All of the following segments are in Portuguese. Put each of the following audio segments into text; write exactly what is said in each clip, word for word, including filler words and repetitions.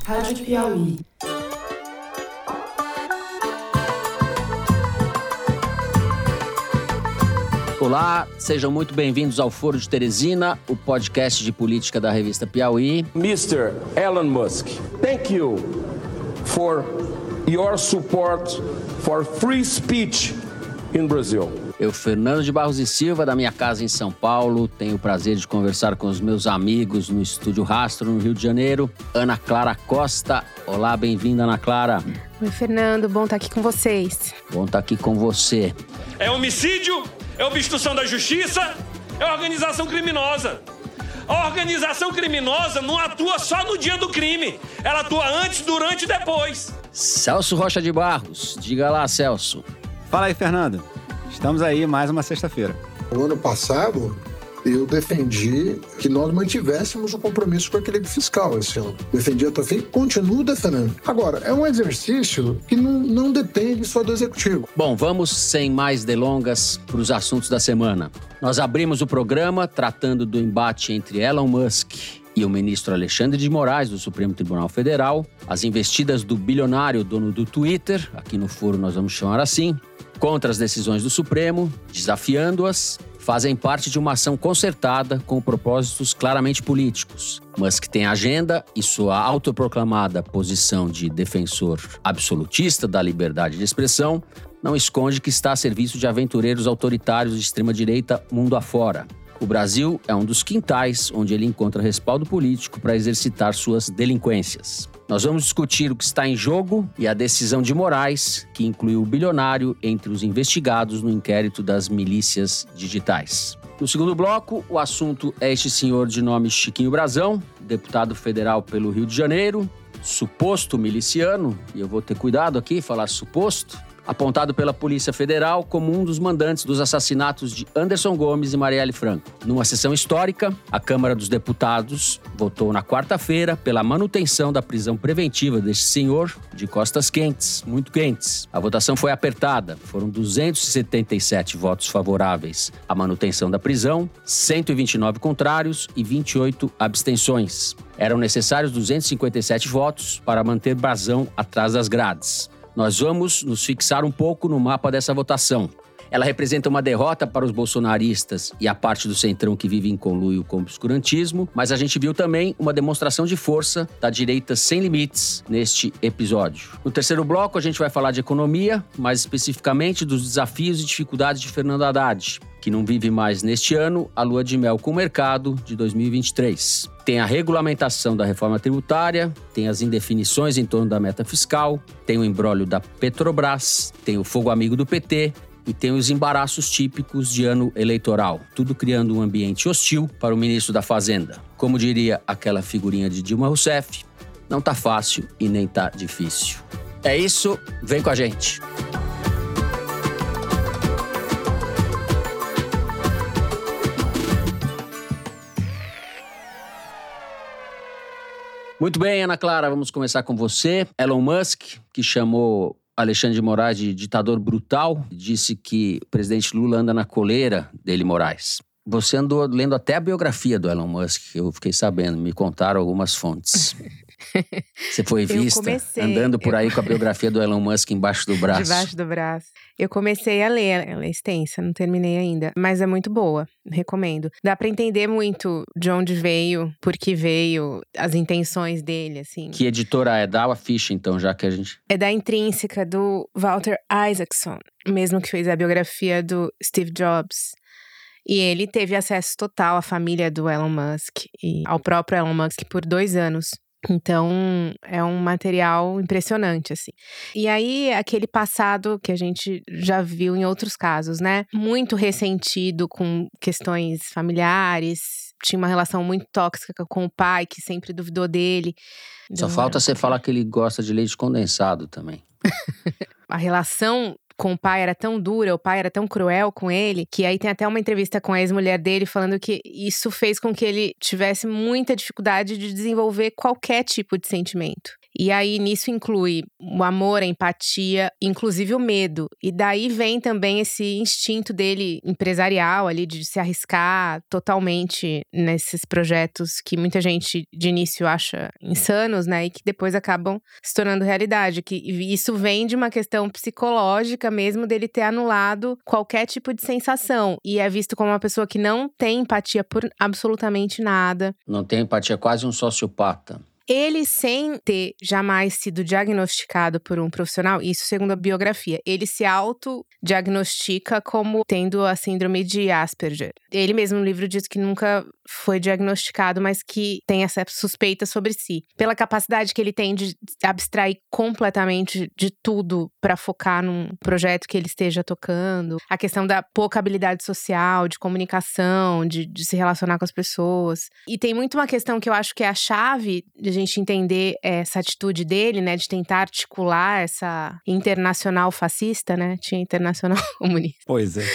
Rádio Piauí. Olá, sejam muito bem-vindos ao Foro de Teresina, o podcast de política da revista Piauí. mister Elon Musk, thank you for your support for free speech in Brazil. Eu, Fernando de Barros e Silva, da minha casa em São Paulo, tenho o prazer de conversar com os meus amigos no Estúdio Rastro, no Rio de Janeiro. Ana Clara Costa. Olá, bem-vinda, Ana Clara. Oi, Fernando, bom estar aqui com vocês. Bom estar aqui com você. É homicídio, é obstrução da justiça, é organização criminosa. A organização criminosa não atua só no dia do crime. Ela atua antes, durante e depois. Celso Rocha de Barros. Diga lá, Celso. Fala aí, Fernando. Estamos aí mais uma sexta-feira. No ano passado, eu defendi que nós mantivéssemos o compromisso com o equilíbrio fiscal esse ano. Defendi até o fim, continuo defendendo. Agora, é um exercício que não, não depende só do executivo. Bom, vamos sem mais delongas para os assuntos da semana. Nós abrimos o programa tratando do embate entre Elon Musk e o ministro Alexandre de Moraes, do Supremo Tribunal Federal, as investidas do bilionário dono do Twitter, aqui no foro nós vamos chamar assim, contra as decisões do Supremo, desafiando-as, fazem parte de uma ação concertada com propósitos claramente políticos. Musk tem agenda e sua autoproclamada posição de defensor absolutista da liberdade de expressão não esconde que está a serviço de aventureiros autoritários de extrema-direita mundo afora. O Brasil é um dos quintais onde ele encontra respaldo político para exercitar suas delinquências. Nós vamos discutir o que está em jogo e a decisão de Moraes, que incluiu o bilionário entre os investigados no inquérito das milícias digitais. No segundo bloco, o assunto é este senhor de nome Chiquinho Brazão, deputado federal pelo Rio de Janeiro, suposto miliciano, e eu vou ter cuidado aqui, falar suposto, apontado pela Polícia Federal como um dos mandantes dos assassinatos de Anderson Gomes e Marielle Franco. Numa sessão histórica, a Câmara dos Deputados votou na quarta-feira pela manutenção da prisão preventiva deste senhor de costas quentes, muito quentes. A votação foi apertada, foram duzentos e setenta e sete votos favoráveis à manutenção da prisão, cento e vinte e nove contrários e vinte e oito abstenções. Eram necessários duzentos e cinquenta e sete votos para manter Brazão atrás das grades. Nós vamos nos fixar um pouco no mapa dessa votação. Ela representa uma derrota para os bolsonaristas e a parte do centrão que vive em conluio com o obscurantismo, mas a gente viu também uma demonstração de força da direita sem limites neste episódio. No terceiro bloco, a gente vai falar de economia, mais especificamente dos desafios e dificuldades de Fernando Haddad, que não vive mais neste ano a lua de mel com o mercado de dois mil e vinte e três. Tem a regulamentação da reforma tributária, tem as indefinições em torno da meta fiscal, tem o imbróglio da Petrobras, tem o fogo amigo do P T e tem os embaraços típicos de ano eleitoral, tudo criando um ambiente hostil para o ministro da Fazenda. Como diria aquela figurinha de Dilma Rousseff, não tá fácil e nem tá difícil. É isso, vem com a gente. Muito bem, Ana Clara, vamos começar com você. Elon Musk, que chamou Alexandre de Moraes de ditador brutal, disse que o presidente Lula anda na coleira dele, Moraes. Você andou lendo até a biografia do Elon Musk, eu fiquei sabendo, me contaram algumas fontes. Você foi vista comecei, andando por aí eu... com a biografia do Elon Musk embaixo do braço. Debaixo do braço. Eu comecei a ler, ela é extensa, não terminei ainda. Mas é muito boa, recomendo. Dá pra entender muito de onde veio, por que veio, as intenções dele, assim. Que editora é? Dá a ficha, então, já que a gente... É da Intrínseca, do Walter Isaacson, mesmo que fez a biografia do Steve Jobs. E ele teve acesso total à família do Elon Musk e ao próprio Elon Musk por dois anos. Então, é um material impressionante, assim. E aí, aquele passado que a gente já viu em outros casos, né? Muito ressentido com questões familiares. Tinha uma relação muito tóxica com o pai, que sempre duvidou dele. Só do... falta você falar que ele gosta de leite condensado também. A relação com o pai era tão dura, o pai era tão cruel com ele, que aí tem até uma entrevista com a ex-mulher dele falando que isso fez com que ele tivesse muita dificuldade de desenvolver qualquer tipo de sentimento. E aí, nisso inclui o amor, a empatia, inclusive o medo. E daí vem também esse instinto dele empresarial ali, de se arriscar totalmente nesses projetos que muita gente de início acha insanos, né? E que depois acabam se tornando realidade. Que isso vem de uma questão psicológica mesmo, dele ter anulado qualquer tipo de sensação. E é visto como uma pessoa que não tem empatia por absolutamente nada. Não tem empatia, quase um sociopata. Ele, sem ter jamais sido diagnosticado por um profissional, isso segundo a biografia, ele se autodiagnostica como tendo a síndrome de Asperger. Ele mesmo no livro diz que nunca foi diagnosticado, mas que tem essa suspeita sobre si. Pela capacidade que ele tem de abstrair completamente de tudo para focar num projeto que ele esteja tocando. A questão da pouca habilidade social, de comunicação, de, de se relacionar com as pessoas. E tem muito uma questão que eu acho que é a chave de a gente entender essa atitude dele, né, de tentar articular essa internacional fascista, né, tinha internacional comunista. Pois é.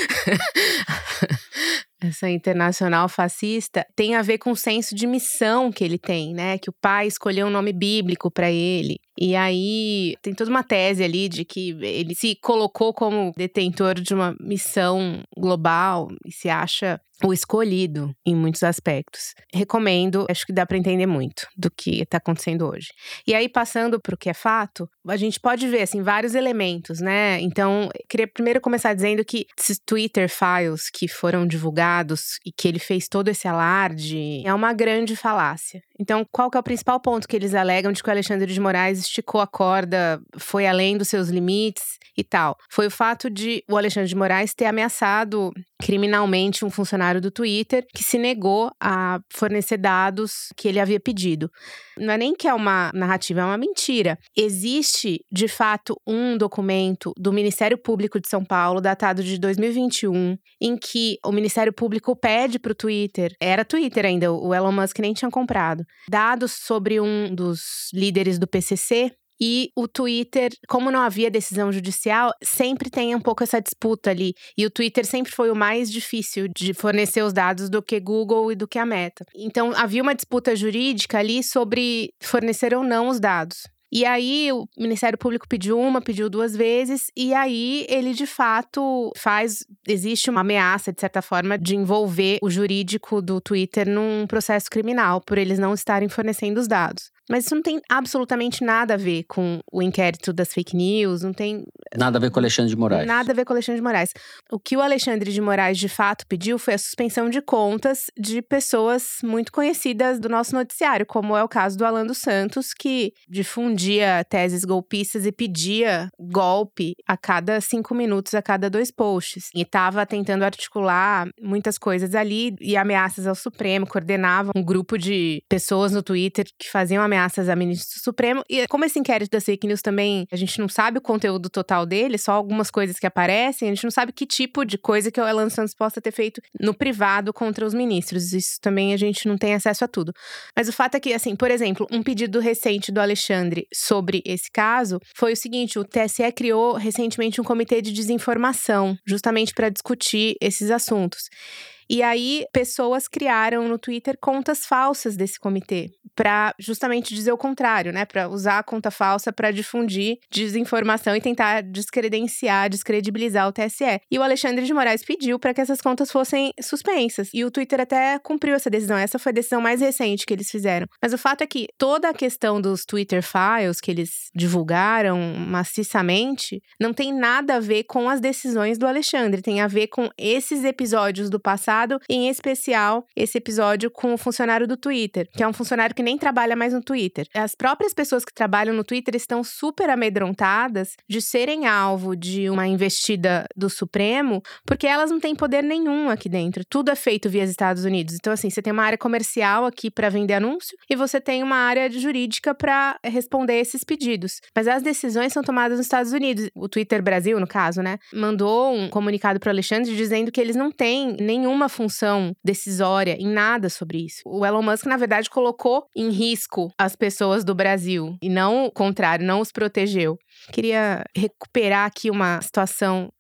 Essa internacional fascista tem a ver com o senso de missão que ele tem, né? Que o pai escolheu um nome bíblico para ele. E aí tem toda uma tese ali de que ele se colocou como detentor de uma missão global e se acha o escolhido em muitos aspectos. Recomendo, acho que dá para entender muito do que está acontecendo hoje. E aí, passando para o que é fato, a gente pode ver, assim, vários elementos, né? Então, queria primeiro começar dizendo que esses Twitter files que foram divulgados e que ele fez todo esse alarde é uma grande falácia. Então, qual que é o principal ponto que eles alegam de que o Alexandre de Moraes esticou a corda, foi além dos seus limites e tal? Foi o fato de o Alexandre de Moraes ter ameaçado criminalmente um funcionário do Twitter que se negou a fornecer dados que ele havia pedido. Não é nem que é uma narrativa, é uma mentira. Existe, de fato, um documento do Ministério Público de São Paulo, datado de dois mil e vinte e um, em que o Ministério Público pede para o Twitter, era Twitter ainda, o Elon Musk nem tinha comprado, dados sobre um dos líderes do P C C. E o Twitter, como não havia decisão judicial, sempre tem um pouco essa disputa ali. E o Twitter sempre foi o mais difícil de fornecer os dados do que Google e do que a Meta. Então, havia uma disputa jurídica ali sobre fornecer ou não os dados. E aí, o Ministério Público pediu uma, pediu duas vezes, e aí ele, de fato, faz… Existe uma ameaça, de certa forma, de envolver o jurídico do Twitter num processo criminal, por eles não estarem fornecendo os dados. Mas isso não tem absolutamente nada a ver com o inquérito das fake news, não tem… Nada a ver com o Alexandre de Moraes. Nada a ver com o Alexandre de Moraes. O que o Alexandre de Moraes, de fato, pediu foi a suspensão de contas de pessoas muito conhecidas do nosso noticiário, como é o caso do Alan dos Santos, que difundia teses golpistas e pedia golpe a cada cinco minutos, a cada dois posts. E estava tentando articular muitas coisas ali e ameaças ao Supremo, coordenava um grupo de pessoas no Twitter que faziam ameaças ameaças a ministro do Supremo. E como esse inquérito das fake news também, a gente não sabe o conteúdo total dele, só algumas coisas que aparecem, a gente não sabe que tipo de coisa que o Alan Santos possa ter feito no privado contra os ministros. Isso também a gente não tem acesso a tudo. Mas o fato é que, assim, por exemplo, um pedido recente do Alexandre sobre esse caso foi o seguinte: o T S E criou recentemente um comitê de desinformação, justamente para discutir esses assuntos. E aí, pessoas criaram no Twitter contas falsas desse comitê, para justamente dizer o contrário, né? Para usar a conta falsa para difundir desinformação e tentar descredenciar, descredibilizar o T S E. E o Alexandre de Moraes pediu para que essas contas fossem suspensas. E o Twitter até cumpriu essa decisão. Essa foi a decisão mais recente que eles fizeram. Mas o fato é que toda a questão dos Twitter Files que eles divulgaram maciçamente não tem nada a ver com as decisões do Alexandre. Tem a ver com esses episódios do passado, em especial esse episódio com o funcionário do Twitter, que é um funcionário que nem trabalha mais no Twitter. As próprias pessoas que trabalham no Twitter estão super amedrontadas de serem alvo de uma investida do Supremo, porque elas não têm poder nenhum aqui dentro. Tudo é feito via Estados Unidos. Então, assim, você tem uma área comercial aqui para vender anúncio e você tem uma área jurídica para responder esses pedidos. Mas as decisões são tomadas nos Estados Unidos. O Twitter Brasil, no caso, né, mandou um comunicado para o Alexandre dizendo que eles não têm nenhuma função decisória em nada sobre isso. O Elon Musk, na verdade, colocou em risco as pessoas do Brasil e não o contrário, não os protegeu. Queria recuperar aqui uma situação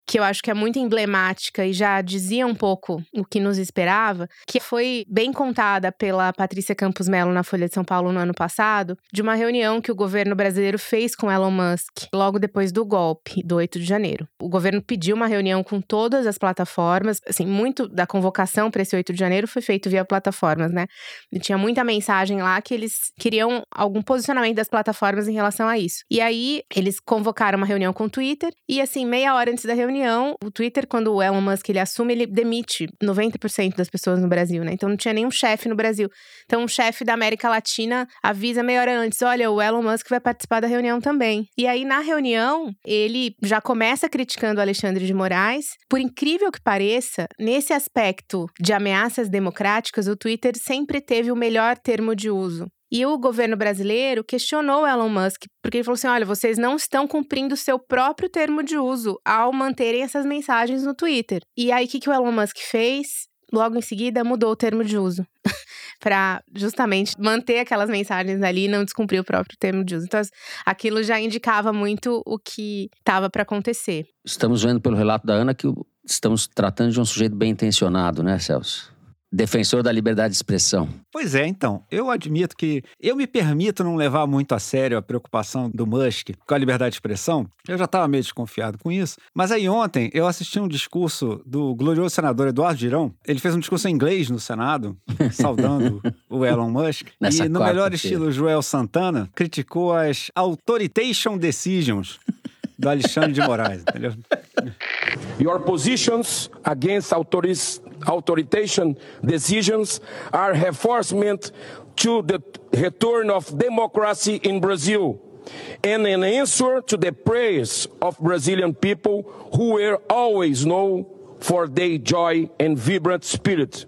que eu acho que é muito emblemática e já dizia um pouco o que nos esperava, que foi bem contada pela Patrícia Campos Mello na Folha de São Paulo no ano passado, de uma reunião que o governo brasileiro fez com Elon Musk logo depois do golpe do oito de janeiro. O governo pediu uma reunião com todas as plataformas, assim, muito da convocação para esse oito de janeiro foi feito via plataformas, né? E tinha muita mensagem lá que eles queriam algum posicionamento das plataformas em relação a isso. E aí, eles convocaram uma reunião com o Twitter e, assim, meia hora antes da reunião, o Twitter, quando o Elon Musk ele assume, ele demite noventa por cento das pessoas no Brasil, né? Então não tinha nenhum chefe no Brasil. Então um chefe da América Latina avisa meia hora antes, olha, o Elon Musk vai participar da reunião também. E aí na reunião, ele já começa criticando o Alexandre de Moraes. Por incrível que pareça, nesse aspecto de ameaças democráticas, o Twitter sempre teve o melhor termo de uso. E o governo brasileiro questionou o Elon Musk, porque ele falou assim, olha, vocês não estão cumprindo o seu próprio termo de uso ao manterem essas mensagens no Twitter. E aí, o que, que o Elon Musk fez? Logo em seguida, mudou o termo de uso. Para justamente manter aquelas mensagens ali e não descumprir o próprio termo de uso. Então, aquilo já indicava muito o que estava para acontecer. Estamos vendo pelo relato da Ana que estamos tratando de um sujeito bem intencionado, né, Celso? Defensor da liberdade de expressão. Pois é, então, eu admito que eu me permito não levar muito a sério a preocupação do Musk com a liberdade de expressão. Eu já estava meio desconfiado com isso. Mas aí ontem eu assisti um discurso do glorioso senador Eduardo Girão. Ele fez um discurso em inglês no Senado, saudando o Elon Musk. Nessa e no melhor estilo Joel Santana, criticou as authorization decisions do Alexandre de Moraes, entendeu? Your positions against authorities, authorization decisions are reinforcement to the return of democracy in Brazil and an answer to the prayers of Brazilian people who were always known for their joy and vibrant spirit.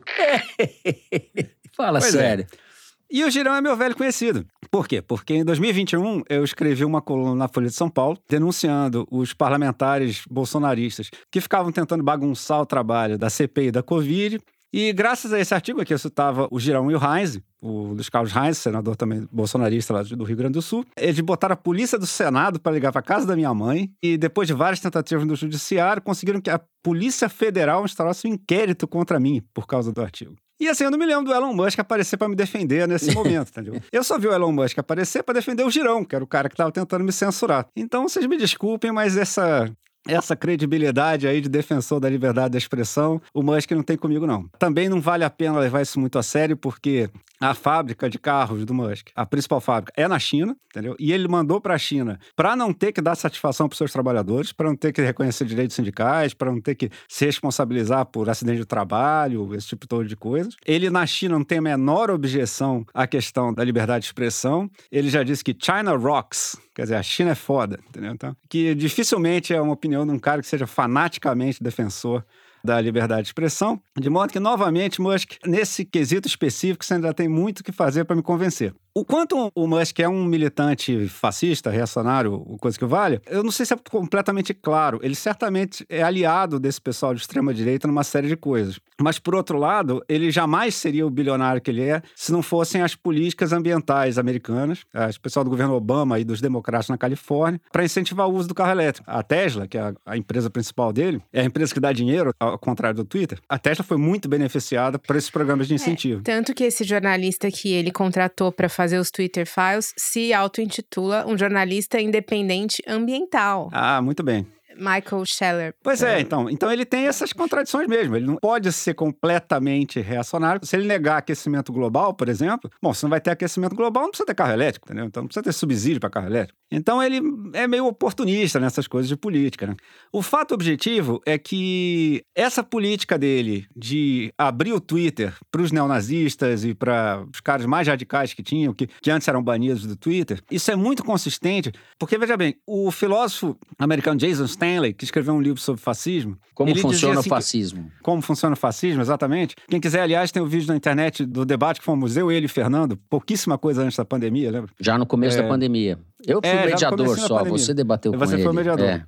Fala pois sério. É. E o Girão é meu velho conhecido. Por quê? Porque em dois mil e vinte e um eu escrevi uma coluna na Folha de São Paulo denunciando os parlamentares bolsonaristas que ficavam tentando bagunçar o trabalho da C P I da Covid. E graças a esse artigo aqui eu citava o Girão e o Reis, o Luiz Carlos Reis, senador também bolsonarista lá do Rio Grande do Sul. Eles botaram a polícia do Senado para ligar para a casa da minha mãe e depois de várias tentativas do judiciário conseguiram que a Polícia Federal instaurasse um inquérito contra mim por causa do artigo. E assim, eu não me lembro do Elon Musk aparecer para me defender nesse momento, entendeu? Eu só vi o Elon Musk aparecer para defender o Girão, que era o cara que estava tentando me censurar. Então, vocês me desculpem, mas essa... Essa credibilidade aí de defensor da liberdade da expressão, o Musk não tem comigo, não. Também não vale a pena levar isso muito a sério, porque a fábrica de carros do Musk, a principal fábrica, é na China, entendeu? E ele mandou para a China para não ter que dar satisfação para os seus trabalhadores, para não ter que reconhecer direitos sindicais, para não ter que se responsabilizar por acidente de trabalho, esse tipo todo de coisas. Ele, na China, não tem a menor objeção à questão da liberdade de expressão. Ele já disse que China rocks, quer dizer, a China é foda, entendeu? Então, que dificilmente é uma opinião de um cara que seja fanaticamente defensor da liberdade de expressão, de modo que, novamente, Musk, nesse quesito específico, você ainda tem muito o que fazer para me convencer. O quanto o Musk é um militante fascista, reacionário, coisa que vale, eu não sei se é completamente claro. Ele certamente é aliado desse pessoal de extrema-direita numa série de coisas. Mas, por outro lado, ele jamais seria o bilionário que ele é se não fossem as políticas ambientais americanas, o pessoal do governo Obama e dos democratas na Califórnia, para incentivar o uso do carro elétrico. A Tesla, que é a, a empresa principal dele, é a empresa que dá dinheiro, ao contrário do Twitter. A Tesla foi muito beneficiada por esses programas de incentivo. É, tanto que esse jornalista que ele contratou para fazer os Twitter Files se auto-intitula um jornalista independente ambiental. Ah, muito bem. Michael Scheller. Pois é, então, então ele tem essas contradições mesmo. Ele não pode ser completamente reacionário. Se ele negar aquecimento global, por exemplo, bom, se não vai ter aquecimento global, não precisa ter carro elétrico, entendeu? Então não precisa ter subsídio para carro elétrico. Então ele é meio oportunista nessas coisas de política, né? O fato objetivo é que essa política dele de abrir o Twitter para os neonazistas e para os caras mais radicais que tinham, que, que antes eram banidos do Twitter, isso é muito consistente, porque, veja bem, o filósofo americano Jason Stanley, que escreveu um livro sobre fascismo. Como funciona assim o fascismo. Que, como funciona o fascismo, exatamente. Quem quiser, aliás, tem o um vídeo na internet do debate que fomos eu, ele e Fernando, pouquíssima coisa antes da pandemia, lembra? Já no começo é... da pandemia. Eu fui é, mediador só, você debateu você com ele. Você foi mediador, é. é.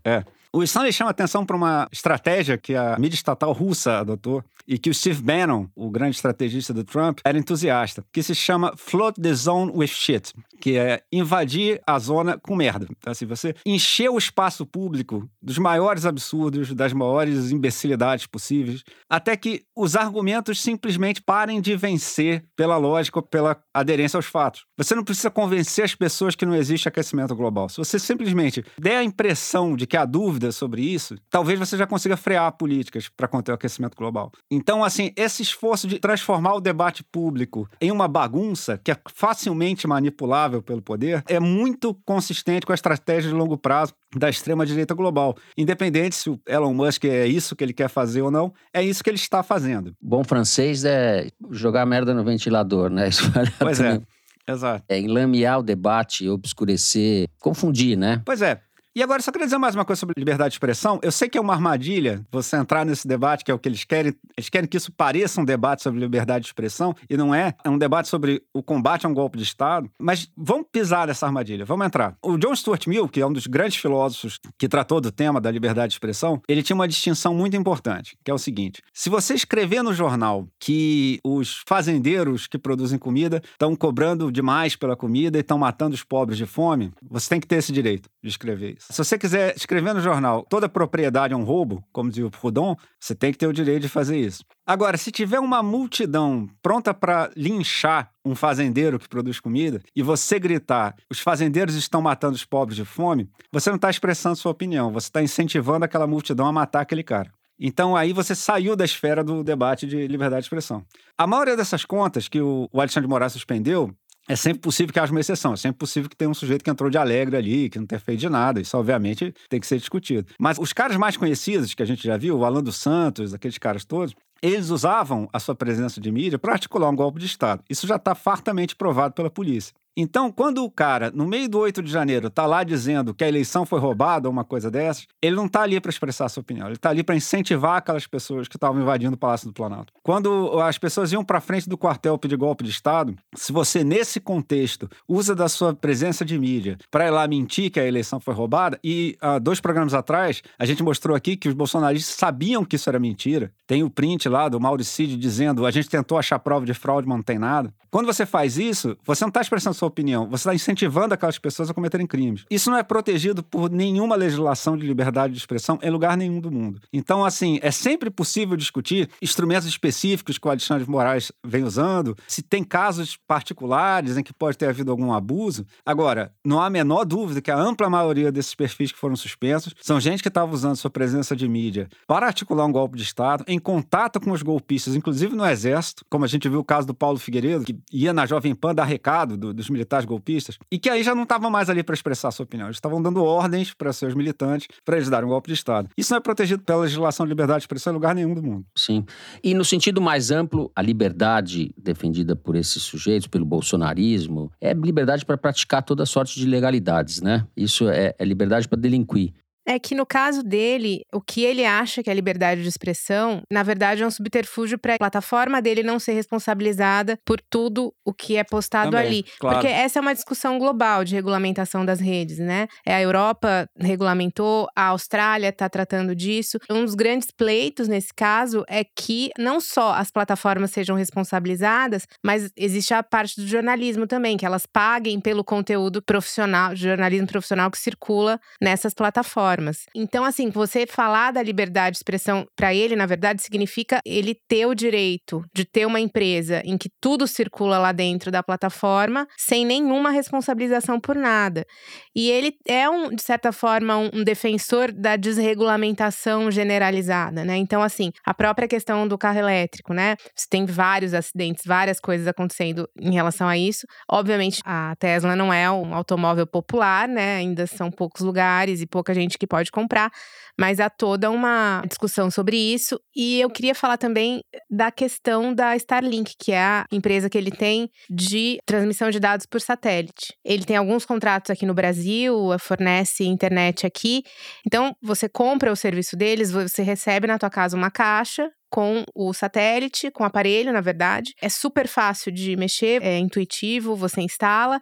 O Stanley chama atenção para uma estratégia que a mídia estatal russa adotou e que o Steve Bannon, o grande estrategista do Trump, era entusiasta, que se chama Flood the Zone with Shit, que é invadir a zona com merda. Então, assim, você encher o espaço público dos maiores absurdos, das maiores imbecilidades possíveis, até que os argumentos simplesmente parem de vencer pela lógica ou pela aderência aos fatos. Você não precisa convencer as pessoas que não existe aquecimento global. Se você simplesmente der a impressão de que há dúvida sobre isso, talvez você já consiga frear políticas para conter o aquecimento global. Então, assim, esse esforço de transformar o debate público em uma bagunça que é facilmente manipulável pelo poder é muito consistente com a estratégia de longo prazo da extrema-direita global. Independente se o Elon Musk é isso que ele quer fazer ou não, é isso que ele está fazendo. Bom francês é jogar merda no ventilador, né? Isso vale pois também. é, exato. É enlamear o debate, obscurecer, confundir, né? Pois é. E agora, só queria dizer mais uma coisa sobre liberdade de expressão. Eu sei que é uma armadilha você entrar nesse debate, que é o que eles querem. Eles querem que isso pareça um debate sobre liberdade de expressão, e não é. É um debate sobre o combate a um golpe de Estado. Mas vamos pisar nessa armadilha, vamos entrar. O John Stuart Mill, que é um dos grandes filósofos que tratou do tema da liberdade de expressão, ele tinha uma distinção muito importante, que é o seguinte: se você escrever no jornal que os fazendeiros que produzem comida estão cobrando demais pela comida e estão matando os pobres de fome, você tem que ter esse direito de escrever isso. Se você quiser escrever no jornal toda propriedade é um roubo, como dizia o Proudhon, você tem que ter o direito de fazer isso. Agora, se tiver uma multidão pronta para linchar um fazendeiro que produz comida e você gritar, os fazendeiros estão matando os pobres de fome, você não está expressando sua opinião, você está incentivando aquela multidão a matar aquele cara. Então, aí você saiu da esfera do debate de liberdade de expressão. A maioria dessas contas que o Alexandre de Moraes suspendeu, é sempre possível que haja uma exceção, é sempre possível que tenha um sujeito que entrou de alegre ali, que não tenha feito de nada, isso obviamente tem que ser discutido. Mas os caras mais conhecidos que a gente já viu, o Alan dos Santos, aqueles caras todos, eles usavam a sua presença de mídia para articular um golpe de Estado. Isso já está fartamente provado pela polícia. Então, quando o cara, no meio do oito de janeiro, está lá dizendo que a eleição foi roubada ou uma coisa dessas, ele não está ali para expressar a sua opinião, ele está ali para incentivar aquelas pessoas que estavam invadindo o Palácio do Planalto. Quando as pessoas iam para frente do quartel pedir golpe de Estado, se você, nesse contexto, usa da sua presença de mídia para ir lá mentir que a eleição foi roubada, e há dois programas atrás, a gente mostrou aqui que os bolsonaristas sabiam que isso era mentira. Tem o print lá do Mauricídio dizendo a gente tentou achar prova de fraude, mas não tem nada. Quando você faz isso, você não está expressando sua opinião, você está incentivando aquelas pessoas a cometerem crimes. Isso não é protegido por nenhuma legislação de liberdade de expressão em lugar nenhum do mundo. Então, assim, é sempre possível discutir instrumentos específicos que o Alexandre de Moraes vem usando, se tem casos particulares em que pode ter havido algum abuso. Agora, não há a menor dúvida que a ampla maioria desses perfis que foram suspensos são gente que estava usando sua presença de mídia para articular um golpe de Estado, em contato com os golpistas, inclusive no Exército, como a gente viu o caso do Paulo Figueiredo, que ia na Jovem Pan dar recado do, dos militares golpistas, e que aí já não estavam mais ali para expressar sua opinião. Eles estavam dando ordens para seus militantes para eles darem um golpe de Estado. Isso não é protegido pela legislação de liberdade de expressão em lugar nenhum do mundo. Sim. E no sentido mais amplo, a liberdade defendida por esses sujeitos, pelo bolsonarismo, é liberdade para praticar toda sorte de ilegalidades, né? Isso é, é liberdade para delinquir. É que no caso dele, o que ele acha que é liberdade de expressão, na verdade é um subterfúgio para a plataforma dele não ser responsabilizada por tudo o que é postado Também, ali. claro. Porque essa é uma discussão global de regulamentação das redes, né? É, a Europa regulamentou, a Austrália está tratando disso. Um dos grandes pleitos nesse caso é que não só as plataformas sejam responsabilizadas, mas existe a parte do jornalismo também, que elas paguem pelo conteúdo profissional, jornalismo profissional que circula nessas plataformas. Então, assim, você falar da liberdade de expressão para ele, na verdade, significa ele ter o direito de ter uma empresa em que tudo circula lá dentro da plataforma sem nenhuma responsabilização por nada. E ele é, um, de certa forma, um, um defensor da desregulamentação generalizada, né? Então, assim, a própria questão do carro elétrico, né? Você tem vários acidentes, várias coisas acontecendo em relação a isso. Obviamente, a Tesla não é um automóvel popular, né? Ainda são poucos lugares e pouca gente que pode comprar, mas há toda uma discussão sobre isso. E eu queria falar também da questão da Starlink, que é a empresa que ele tem de transmissão de dados por satélite. Ele tem alguns contratos aqui no Brasil, fornece internet aqui. Então, você compra o serviço deles, você recebe na tua casa uma caixa com o satélite, com o aparelho, na verdade. É super fácil de mexer, é intuitivo, você instala.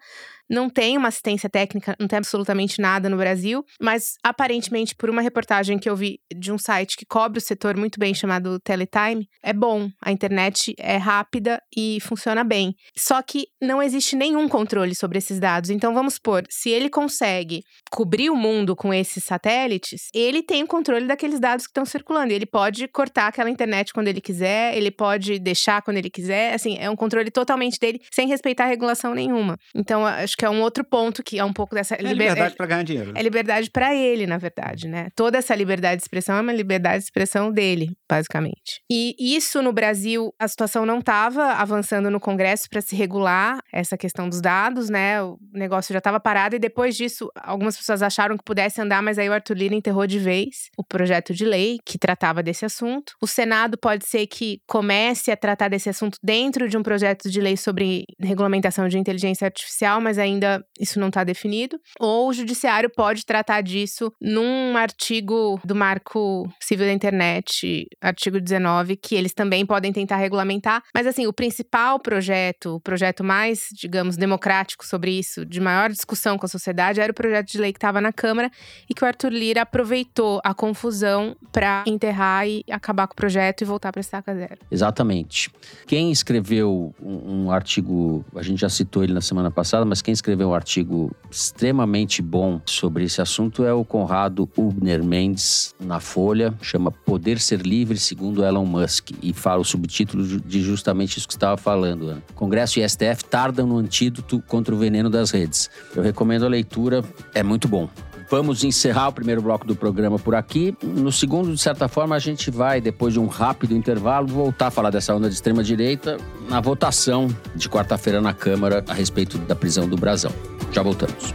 não tem uma assistência técnica, não tem absolutamente nada no Brasil, mas aparentemente por uma reportagem que eu vi de um site que cobre o setor muito bem, chamado Teletime, é bom, a internet é rápida e funciona bem. Só que não existe nenhum controle sobre esses dados, então vamos supor, se ele consegue cobrir o mundo com esses satélites, ele tem o controle daqueles dados que estão circulando, ele pode cortar aquela internet quando ele quiser, ele pode deixar quando ele quiser, assim, é um controle totalmente dele, sem respeitar regulação nenhuma. Então, acho que é um outro ponto que é um pouco dessa... É liber... liberdade é, para ganhar dinheiro. É liberdade para ele, na verdade, né? Toda essa liberdade de expressão é uma liberdade de expressão dele, basicamente. E isso, no Brasil, a situação não estava avançando no Congresso para se regular essa questão dos dados, né? O negócio já estava parado e depois disso, algumas pessoas acharam que pudesse andar, mas aí o Arthur Lira enterrou de vez o projeto de lei que tratava desse assunto. O Senado pode ser que comece a tratar desse assunto dentro de um projeto de lei sobre regulamentação de inteligência artificial, mas ainda isso não está definido. Ou o Judiciário pode tratar disso num artigo do Marco Civil da Internet, artigo dezenove, que eles também podem tentar regulamentar. Mas assim, o principal projeto, o projeto mais, digamos, democrático sobre isso, de maior discussão com a sociedade, era o projeto de lei que estava na Câmara e que o Arthur Lira aproveitou a confusão para enterrar e acabar com o projeto e voltar para estaca zero. Exatamente. Quem escreveu um, um artigo, a gente já citou ele na semana passada, mas quem escreveu um artigo extremamente bom sobre esse assunto é o Conrado Hübner Mendes, na Folha, chama Poder Ser Livre segundo Elon Musk, e fala o subtítulo de justamente isso que você estava falando, Ana. Congresso e S T F tardam no antídoto contra o veneno das redes. Eu recomendo a leitura, é muito bom. Vamos encerrar o primeiro bloco do programa por aqui. No segundo, de certa forma, a gente vai, depois de um rápido intervalo, voltar a falar dessa onda de extrema-direita na votação de quarta-feira na Câmara a respeito da prisão do Brazão. Já voltamos.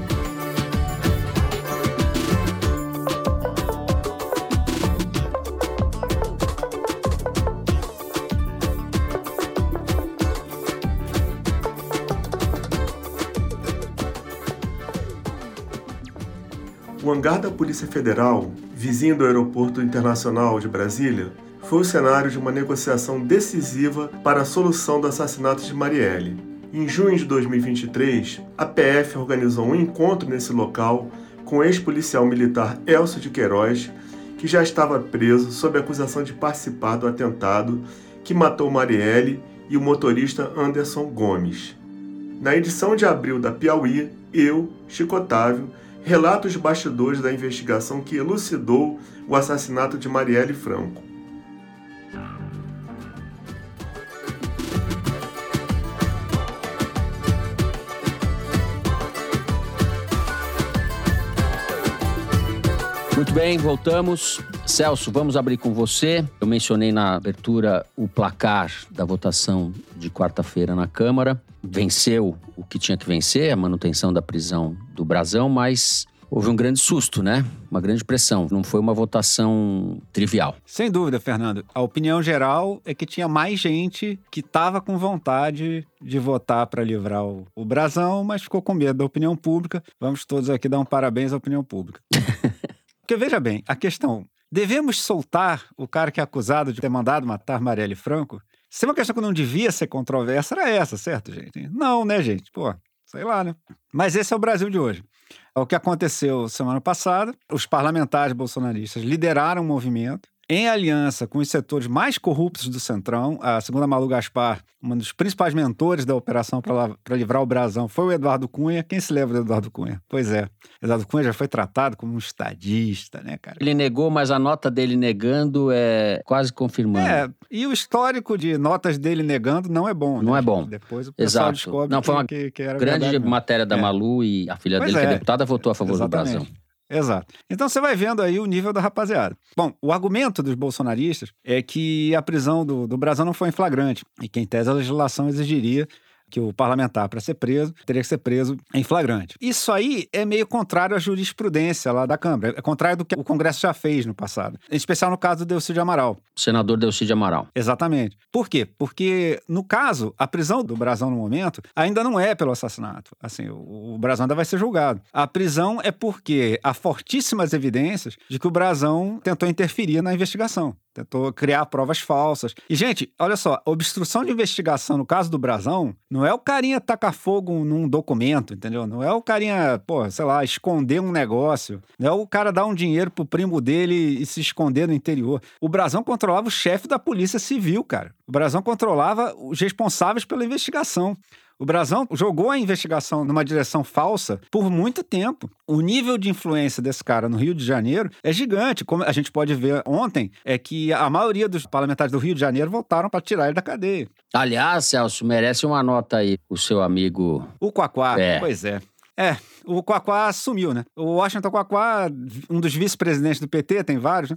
O hangar da Polícia Federal, vizinho do Aeroporto Internacional de Brasília, foi o cenário de uma negociação decisiva para a solução do assassinato de Marielle. Em junho de dois mil e vinte e três, a P F organizou um encontro nesse local com o ex-policial militar Elcio de Queiroz, que já estava preso sob acusação de participar do atentado que matou Marielle e o motorista Anderson Gomes. Na edição de abril da Piauí, eu, Chico Otávio, relato os bastidores da investigação que elucidou o assassinato de Marielle Franco. Muito bem, voltamos. Celso, vamos abrir com você. Eu mencionei na abertura o placar da votação de quarta-feira na Câmara. Venceu o que tinha que vencer, a manutenção da prisão do Brazão, mas houve um grande susto, né? Uma grande pressão. Não foi uma votação trivial. Sem dúvida, Fernando. A opinião geral é que tinha mais gente que estava com vontade de votar para livrar o, o Brazão, mas ficou com medo da opinião pública. Vamos todos aqui dar um parabéns à opinião pública. Porque, veja bem, a questão... Devemos soltar o cara que é acusado de ter mandado matar Marielle Franco? Se uma questão que não devia ser controversa era essa, certo, gente? Não, né, gente? Pô, sei lá, né? Mas esse é o Brasil de hoje. O que aconteceu semana passada, os parlamentares bolsonaristas lideraram um movimento em aliança com os setores mais corruptos do Centrão. A segunda Malu Gaspar, um dos principais mentores da operação para livrar o Brazão, foi o Eduardo Cunha. Quem se lembra do Eduardo Cunha? Pois é, Eduardo Cunha já foi tratado como um estadista, né, cara? Ele negou, mas a nota dele negando é quase confirmando. É, e o histórico de notas dele negando não é bom. Não né, é bom. Depois o pessoal Exato. descobre não, foi uma que, que era grande verdade, matéria da é. Malu e a filha Pois dele, é. que é deputada, votou a favor Exatamente. do Brazão. Exato. Então você vai vendo aí o nível da rapaziada. Bom, o argumento dos bolsonaristas é que a prisão do, do Brazão não foi em flagrante e que, em tese, a legislação exigiria que o parlamentar, para ser preso, teria que ser preso em flagrante. Isso aí é meio contrário à jurisprudência lá da Câmara. É contrário do que o Congresso já fez no passado. Em especial no caso do Delcídio Amaral. O senador Delcídio Amaral. Exatamente. Por quê? Porque, no caso, a prisão do Brazão no momento ainda não é pelo assassinato. Assim, o, o Brazão ainda vai ser julgado. A prisão é porque há fortíssimas evidências de que o Brazão tentou interferir na investigação. Tentou criar provas falsas. E, gente, olha só, obstrução de investigação no caso do Brazão não é o carinha tacar fogo num documento, entendeu? Não é o carinha, pô, sei lá, esconder um negócio. Não é o cara dar um dinheiro pro primo dele e se esconder no interior. O Brazão controlava o chefe da Polícia Civil, cara. O Brazão controlava os responsáveis pela investigação. O Brazão jogou a investigação numa direção falsa por muito tempo. O nível de influência desse cara no Rio de Janeiro é gigante. Como a gente pode ver ontem, é que a maioria dos parlamentares do Rio de Janeiro voltaram para tirar ele da cadeia. Aliás, Celso, merece uma nota aí, o seu amigo... O Quaquá, é. Pois é. É, o Quaquá sumiu, né? O Washington Quaquá, um dos vice-presidentes do P T, tem vários, né?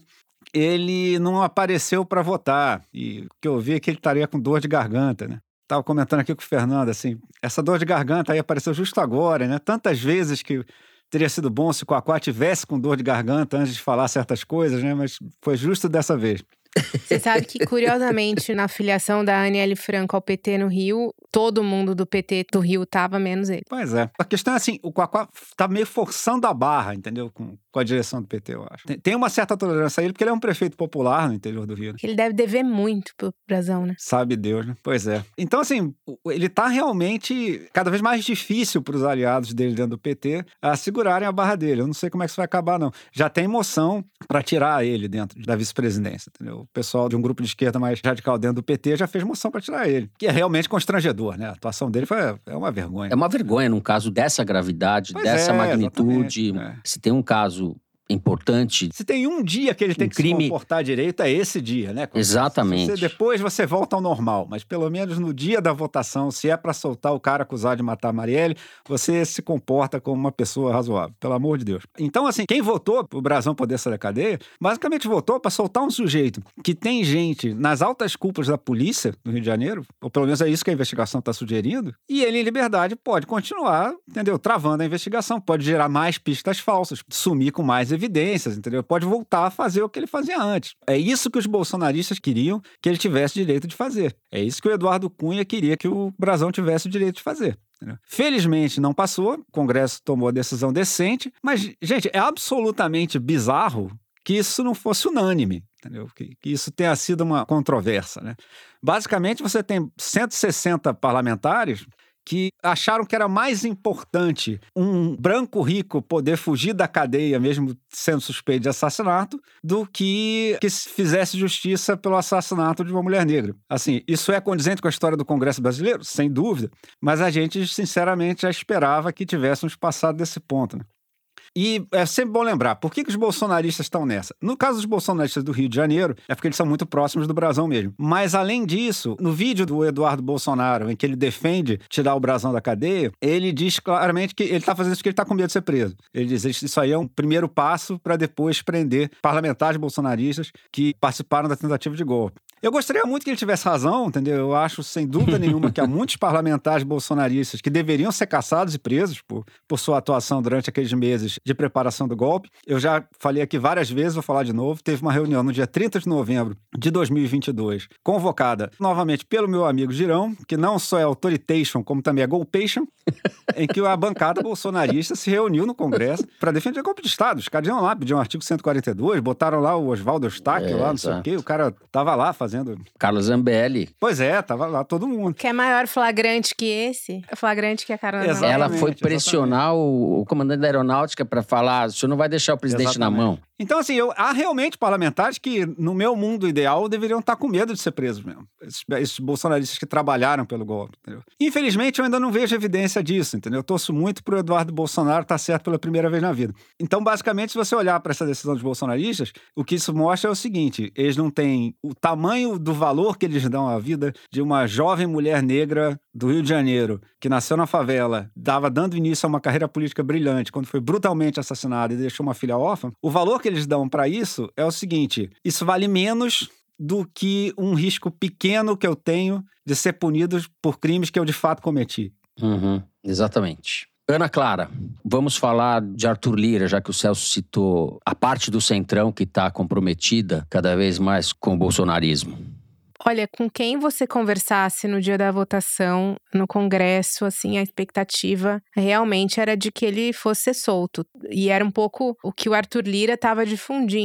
Ele não apareceu para votar. E o que eu vi é que ele estaria com dor de garganta, né? Estava comentando aqui com o Fernando, assim, essa dor de garganta aí apareceu justo agora, né? Tantas vezes que teria sido bom se o Quaquá tivesse com dor de garganta antes de falar certas coisas, né? Mas foi justo dessa vez. Você sabe que, curiosamente, na filiação da Aniele Franco ao P T no Rio, todo mundo do P T do Rio tava, menos ele. Pois é. A questão é assim, o Quaquá tá meio forçando a barra, entendeu? Com, com a direção do P T, eu acho. Tem, tem uma certa tolerância a ele, porque ele é um prefeito popular no interior do Rio. Ele deve dever muito pro Brazão, né? Sabe Deus, né? Pois é. Então, assim, ele tá realmente cada vez mais difícil pros aliados dele dentro do P T a segurarem a barra dele. Eu não sei como é que isso vai acabar, não. Já tem moção pra tirar ele dentro da vice-presidência, entendeu? O pessoal de um grupo de esquerda mais radical dentro do P T já fez moção para tirar ele. Que é realmente constrangedor, né? A atuação dele foi, é uma vergonha. É uma vergonha num caso dessa gravidade, pois dessa é, magnitude. É. Se tem um caso importante... Se tem um dia que ele tem um que crime... se comportar direito, é esse dia, né? Exatamente. Você, depois você volta ao normal, mas pelo menos no dia da votação, se é para soltar o cara acusado de matar a Marielle, você se comporta como uma pessoa razoável, pelo amor de Deus. Então, assim, quem votou pro Brazão poder sair da cadeia, basicamente votou para soltar um sujeito que tem gente nas altas cúpulas da polícia no Rio de Janeiro, ou pelo menos é isso que a investigação está sugerindo, e ele, em liberdade, pode continuar, entendeu? Travando a investigação, pode gerar mais pistas falsas, sumir com mais evidências, entendeu? Pode voltar a fazer o que ele fazia antes. É isso que os bolsonaristas queriam que ele tivesse direito de fazer. É isso que o Eduardo Cunha queria que o Brazão tivesse o direito de fazer. Entendeu? Felizmente não passou, o Congresso tomou a decisão decente, mas, gente, é absolutamente bizarro que isso não fosse unânime, entendeu? Que, que isso tenha sido uma controvérsia, né? Basicamente, você tem cento e sessenta parlamentares que acharam que era mais importante um branco rico poder fugir da cadeia, mesmo sendo suspeito de assassinato, do que que se fizesse justiça pelo assassinato de uma mulher negra. Assim, isso é condizente com a história do Congresso brasileiro? Sem dúvida. Mas a gente, sinceramente, já esperava que tivéssemos passado desse ponto, né? E é sempre bom lembrar, por que, que os bolsonaristas estão nessa? No caso dos bolsonaristas do Rio de Janeiro, é porque eles são muito próximos do Brazão mesmo. Mas, além disso, no vídeo do Eduardo Bolsonaro, em que ele defende tirar o Brazão da cadeia, ele diz claramente que ele está fazendo isso porque ele está com medo de ser preso. Ele diz que isso aí é um primeiro passo para depois prender parlamentares bolsonaristas que participaram da tentativa de golpe. Eu gostaria muito que ele tivesse razão, entendeu? Eu acho, sem dúvida nenhuma, que há muitos parlamentares bolsonaristas que deveriam ser caçados e presos por, por sua atuação durante aqueles meses de preparação do golpe. Eu já falei aqui várias vezes, vou falar de novo. Teve uma reunião no dia trinta de novembro de dois mil e vinte e dois, convocada novamente pelo meu amigo Girão, que não só é authoritation, como também é golpation, em que a bancada bolsonarista se reuniu no Congresso para defender o golpe de Estado. Os caras iam lá, pediam o artigo cento e quarenta e dois, botaram lá o Oswaldo Eustáquio, é, lá, não sei o quê. O cara tava lá fazendo... Carlos Zambelli. Pois é, tava lá todo mundo. Que é maior flagrante que esse? É flagrante que a Carla Zambelli. Ela foi pressionar o, o comandante da aeronáutica para falar, o senhor não vai deixar o presidente exatamente. Na mão. Então, assim, eu, há realmente parlamentares que, no meu mundo ideal, deveriam estar com medo de ser presos mesmo. Esses, esses bolsonaristas que trabalharam pelo golpe, entendeu? Infelizmente, eu ainda não vejo evidência disso, entendeu? Eu torço muito pro Eduardo Bolsonaro estar certo pela primeira vez na vida. Então, basicamente, se você olhar para essa decisão dos bolsonaristas, o que isso mostra é o seguinte, eles não têm o tamanho do valor que eles dão à vida de uma jovem mulher negra do Rio de Janeiro, que nasceu na favela, estava dando início a uma carreira política brilhante, quando foi brutalmente assassinada e deixou uma filha órfã. O valor que eles dão para isso é o seguinte, isso vale menos do que um risco pequeno que eu tenho de ser punido por crimes que eu de fato cometi. Uhum, exatamente. Ana Clara, vamos falar de Arthur Lira, já que o Celso citou a parte do Centrão que está comprometida cada vez mais com o bolsonarismo. Olha, com quem você conversasse no dia da votação no Congresso, assim, a expectativa realmente era de que ele fosse ser solto. E era um pouco o que o Arthur Lira estava difundindo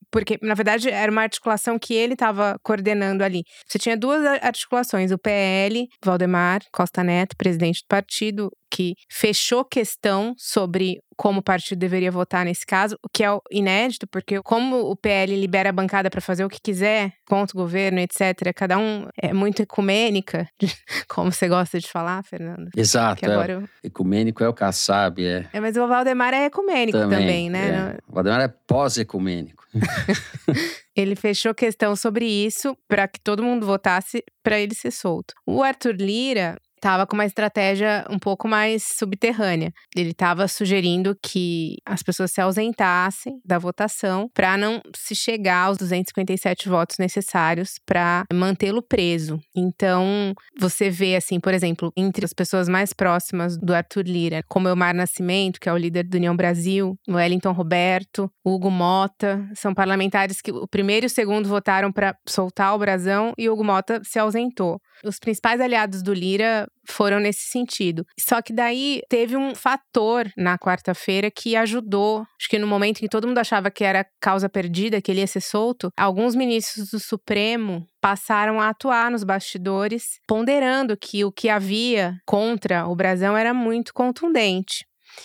porque, na verdade, era uma articulação que ele estava coordenando ali. Você tinha duas articulações, o P L, Valdemar Costa Neto, presidente do partido, que fechou questão sobre como o partido deveria votar nesse caso, o que é inédito, porque como o P L libera a bancada para fazer o que quiser, contra o governo, etcétera, cada um é muito ecumênica, como você gosta de falar, Fernando. Exato, é. Agora eu... Ecumênico é o Kassab, é. é. Mas o Valdemar é ecumênico também, também né? É. O Valdemar é pós-ecumênico. Ele fechou questão sobre isso para que todo mundo votasse para ele ser solto. O Arthur Lira estava com uma estratégia um pouco mais subterrânea. Ele estava sugerindo que as pessoas se ausentassem da votação para não se chegar aos duzentos e cinquenta e sete votos necessários para mantê-lo preso. Então, você vê, assim, por exemplo, entre as pessoas mais próximas do Arthur Lira, como Elmar Nascimento, que é o líder do União Brasil, o Wellington Roberto, o Hugo Mota, são parlamentares que o primeiro e o segundo votaram para soltar o Brazão e o Hugo Mota se ausentou. Os principais aliados do Lira foram nesse sentido. Só que daí teve um fator na quarta-feira que ajudou. Acho que no momento em que todo mundo achava que era causa perdida, que ele ia ser solto, alguns ministros do Supremo passaram a atuar nos bastidores, ponderando que o que havia contra o Brazão era muito contundente.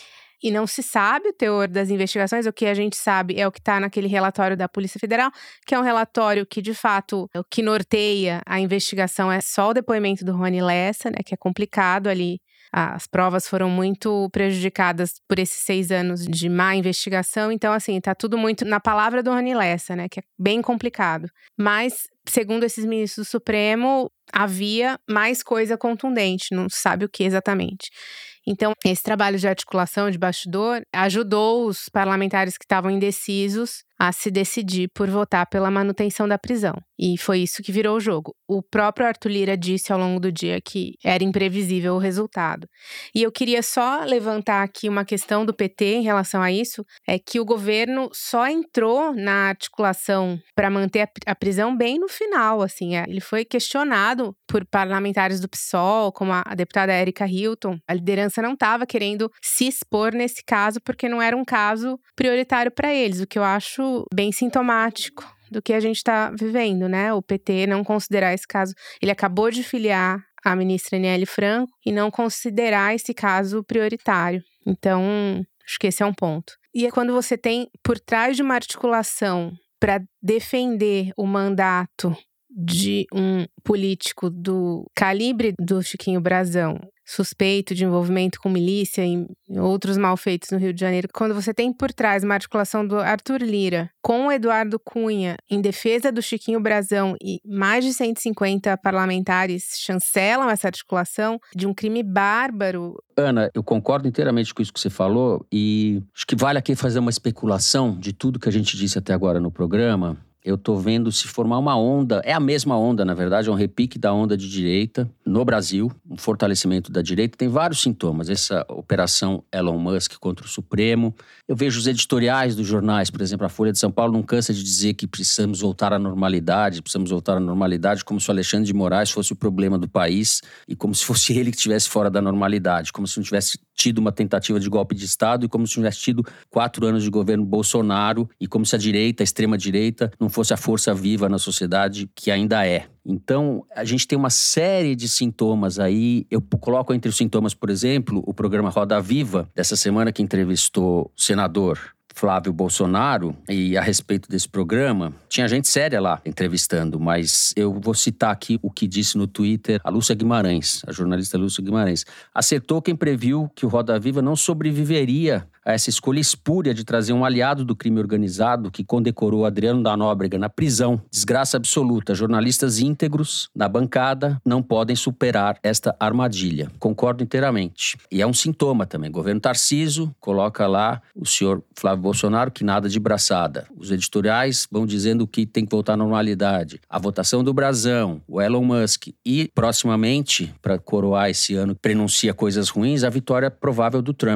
E não se sabe o teor das investigações, o que a gente sabe é o que está naquele relatório da Polícia Federal, que é um relatório que, de fato, o que norteia a investigação é só o depoimento do Rony Lessa, né, que é complicado ali. As provas foram muito prejudicadas por esses seis anos de má investigação. Então, assim, tá tudo muito na palavra do Rony Lessa, né, que é bem complicado. Mas, segundo esses ministros do Supremo, havia mais coisa contundente, não se sabe o que exatamente. Então, esse trabalho de articulação, de bastidor, ajudou os parlamentares que estavam indecisos a se decidir por votar pela manutenção da prisão. E foi isso que virou o jogo. O próprio Arthur Lira disse ao longo do dia que era imprevisível o resultado. E eu queria só levantar aqui uma questão do P T em relação a isso, é que o governo só entrou na articulação para manter a, a prisão bem no final, assim. É. Ele foi questionado por parlamentares do P SOL, como a, a deputada Érica Hilton. A liderança não estava querendo se expor nesse caso, porque não era um caso prioritário para eles, o que eu acho bem sintomático do que a gente está vivendo, né? O P T não considerar esse caso. Ele acabou de filiar a ministra Aniele Franco e não considerar esse caso prioritário. Então, acho que esse é um ponto. E é quando você tem por trás de uma articulação para defender o mandato de um político do calibre do Chiquinho Brazão, suspeito de envolvimento com milícia e outros malfeitos no Rio de Janeiro, quando você tem por trás uma articulação do Arthur Lira com o Eduardo Cunha em defesa do Chiquinho Brazão e mais de cento e cinquenta parlamentares chancelam essa articulação de um crime bárbaro. Ana, eu concordo inteiramente com isso que você falou e acho que vale aqui fazer uma especulação de tudo que a gente disse até agora no programa. Eu tô vendo se formar uma onda, é a mesma onda, na verdade, é um repique da onda de direita no Brasil, um fortalecimento da direita. Tem vários sintomas, essa operação Elon Musk contra o Supremo. Eu vejo os editoriais dos jornais, por exemplo, a Folha de São Paulo não cansa de dizer que precisamos voltar à normalidade, precisamos voltar à normalidade, como se o Alexandre de Moraes fosse o problema do país e como se fosse ele que estivesse fora da normalidade, como se não tivesse tido uma tentativa de golpe de Estado e como se não tivesse tido quatro anos de governo Bolsonaro e como se a direita, a extrema-direita, não fosse a força viva na sociedade que ainda é. Então, a gente tem uma série de sintomas aí. Eu coloco entre os sintomas, por exemplo, o programa Roda Viva, dessa semana que entrevistou o senador Flávio Bolsonaro, e a respeito desse programa, tinha gente séria lá entrevistando, mas eu vou citar aqui o que disse no Twitter a Lúcia Guimarães, a jornalista Lúcia Guimarães. Acertou quem previu que o Roda Viva não sobreviveria a essa escolha espúria de trazer um aliado do crime organizado que condecorou Adriano da Nóbrega na prisão. Desgraça absoluta. Jornalistas íntegros na bancada não podem superar esta armadilha. Concordo inteiramente. E é um sintoma também. Governo Tarcísio coloca lá o senhor Flávio Bolsonaro que nada de braçada. Os editoriais vão dizendo que tem que voltar à normalidade. A votação do Brazão, o Elon Musk e, proximamente, para coroar esse ano, prenuncia coisas ruins, a vitória provável do Trump.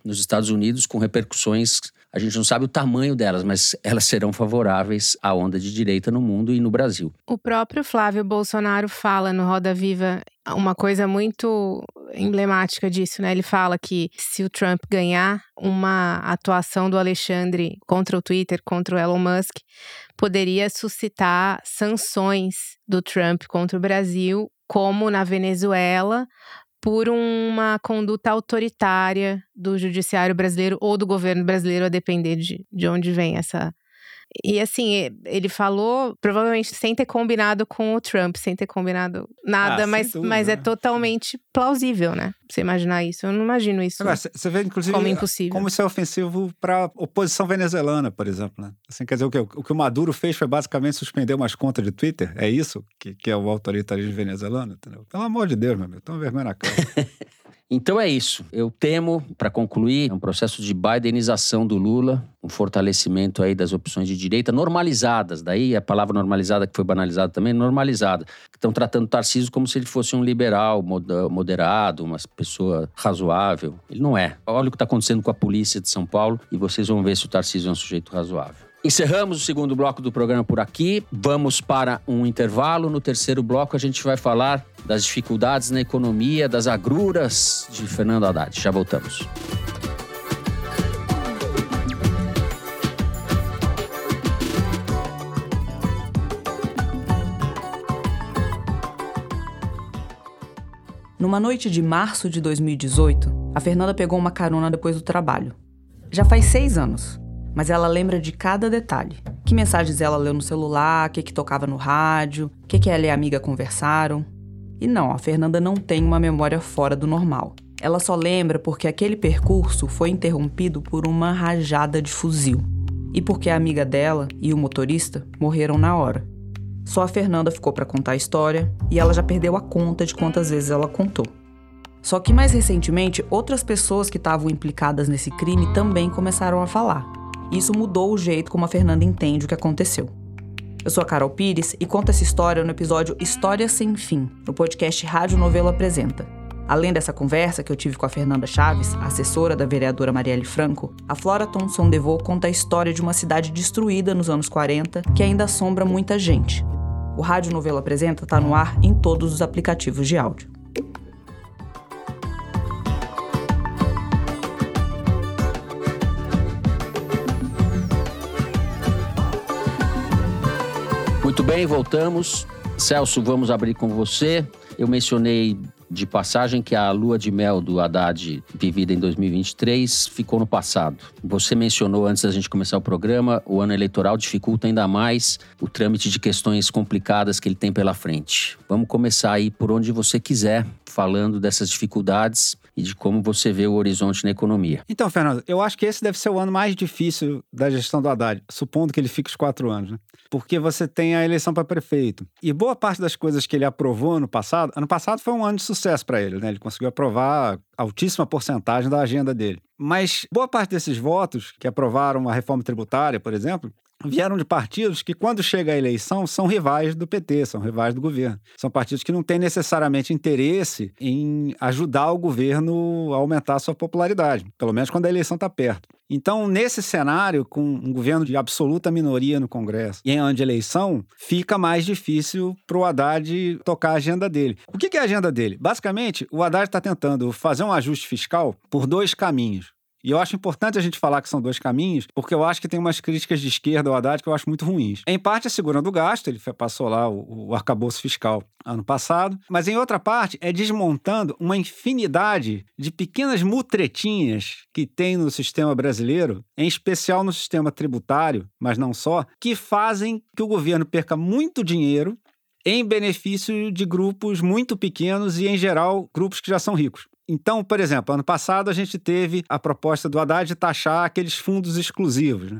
nos Estados Unidos com repercussões, a gente não sabe o tamanho delas, mas elas serão favoráveis à onda de direita no mundo e no Brasil. O próprio Flávio Bolsonaro fala no Roda Viva uma coisa muito emblemática disso, né? Ele fala que se o Trump ganhar, uma atuação do Alexandre contra o Twitter, contra o Elon Musk, poderia suscitar sanções do Trump contra o Brasil, como na Venezuela, por uma conduta autoritária do judiciário brasileiro ou do governo brasileiro, a depender de, de onde vem essa... E assim, ele falou, provavelmente sem ter combinado com o Trump, sem ter combinado nada, ah, mas, dúvida, mas é né? plausível, plausível, né? Você imaginar isso. Eu não imagino isso Agora, você vê, inclusive, como impossível. Como isso é ofensivo para a oposição venezuelana, por exemplo, né? Assim, quer dizer, o que, o que o Maduro fez foi basicamente suspender umas contas de Twitter? É isso que, que é o autoritarismo venezuelano? Entendeu? Pelo amor de Deus, meu amigo, toma vergonha na cara. Então é isso. Eu temo, para concluir, é um processo de bidenização do Lula, um fortalecimento aí das opções de direita normalizadas. Daí a palavra normalizada, que foi banalizada também, normalizada. Que estão tratando o Tarcísio como se ele fosse um liberal moderado, uma pessoa razoável. Ele não é. Olha o que está acontecendo com a polícia de São Paulo e vocês vão ver se o Tarcísio é um sujeito razoável. Encerramos o segundo bloco do programa por aqui. Vamos para um intervalo. No terceiro bloco, a gente vai falar das dificuldades na economia, das agruras de Fernando Haddad. Já voltamos. Numa noite de março de dois mil e dezoito, a Fernanda pegou uma carona depois do trabalho. Já faz seis anos. Mas ela lembra de cada detalhe. Que mensagens ela leu no celular, o que, que tocava no rádio, o que, que ela e a amiga conversaram. E não, a Fernanda não tem uma memória fora do normal. Ela só lembra porque aquele percurso foi interrompido por uma rajada de fuzil. E porque a amiga dela e o motorista morreram na hora. Só a Fernanda ficou para contar a história e ela já perdeu a conta de quantas vezes ela contou. Só que mais recentemente, outras pessoas que estavam implicadas nesse crime também começaram a falar. Isso mudou o jeito como a Fernanda entende o que aconteceu. Eu sou a Carol Pires e conto essa história no episódio História Sem Fim, no podcast Rádio Novelo Apresenta. Além dessa conversa que eu tive com a Fernanda Chaves, assessora da vereadora Marielle Franco, a Flora Thomson DeVoe conta a história de uma cidade destruída nos anos quarenta que ainda assombra muita gente. O Rádio Novelo Apresenta está no ar em todos os aplicativos de áudio. Muito bem, voltamos. Celso, vamos abrir com você. Eu mencionei de passagem que a lua de mel do Haddad, vivida em dois mil e vinte e três, ficou no passado. Você mencionou antes da gente começar o programa, o ano eleitoral dificulta ainda mais o trâmite de questões complicadas que ele tem pela frente. Vamos começar aí por onde você quiser, falando dessas dificuldades e de como você vê o horizonte na economia. Então, Fernando, eu acho que esse deve ser o ano mais difícil da gestão do Haddad, supondo que ele fique os quatro anos, né? Porque você tem a eleição para prefeito. E boa parte das coisas que ele aprovou ano passado, ano passado foi um ano de sucesso para ele, né? Ele conseguiu aprovar altíssima porcentagem da agenda dele. Mas boa parte desses votos que aprovaram a reforma tributária, por exemplo, vieram de partidos que, quando chega a eleição, são rivais do P T, são rivais do governo. São partidos que não têm necessariamente interesse em ajudar o governo a aumentar a sua popularidade, pelo menos quando a eleição está perto. Então, nesse cenário, com um governo de absoluta minoria no Congresso e em ano de eleição, fica mais difícil para o Haddad tocar a agenda dele. O que é a agenda dele? Basicamente, o Haddad está tentando fazer um ajuste fiscal por dois caminhos. E eu acho importante a gente falar que são dois caminhos, porque eu acho que tem umas críticas de esquerda ao Haddad que eu acho muito ruins. Em parte, é segurando o gasto, ele passou lá o, o arcabouço fiscal ano passado, mas em outra parte, é desmontando uma infinidade de pequenas mutretinhas que tem no sistema brasileiro, em especial no sistema tributário, mas não só, que fazem que o governo perca muito dinheiro em benefício de grupos muito pequenos e, em geral, grupos que já são ricos. Então, por exemplo, ano passado a gente teve a proposta do Haddad de taxar aqueles fundos exclusivos, né?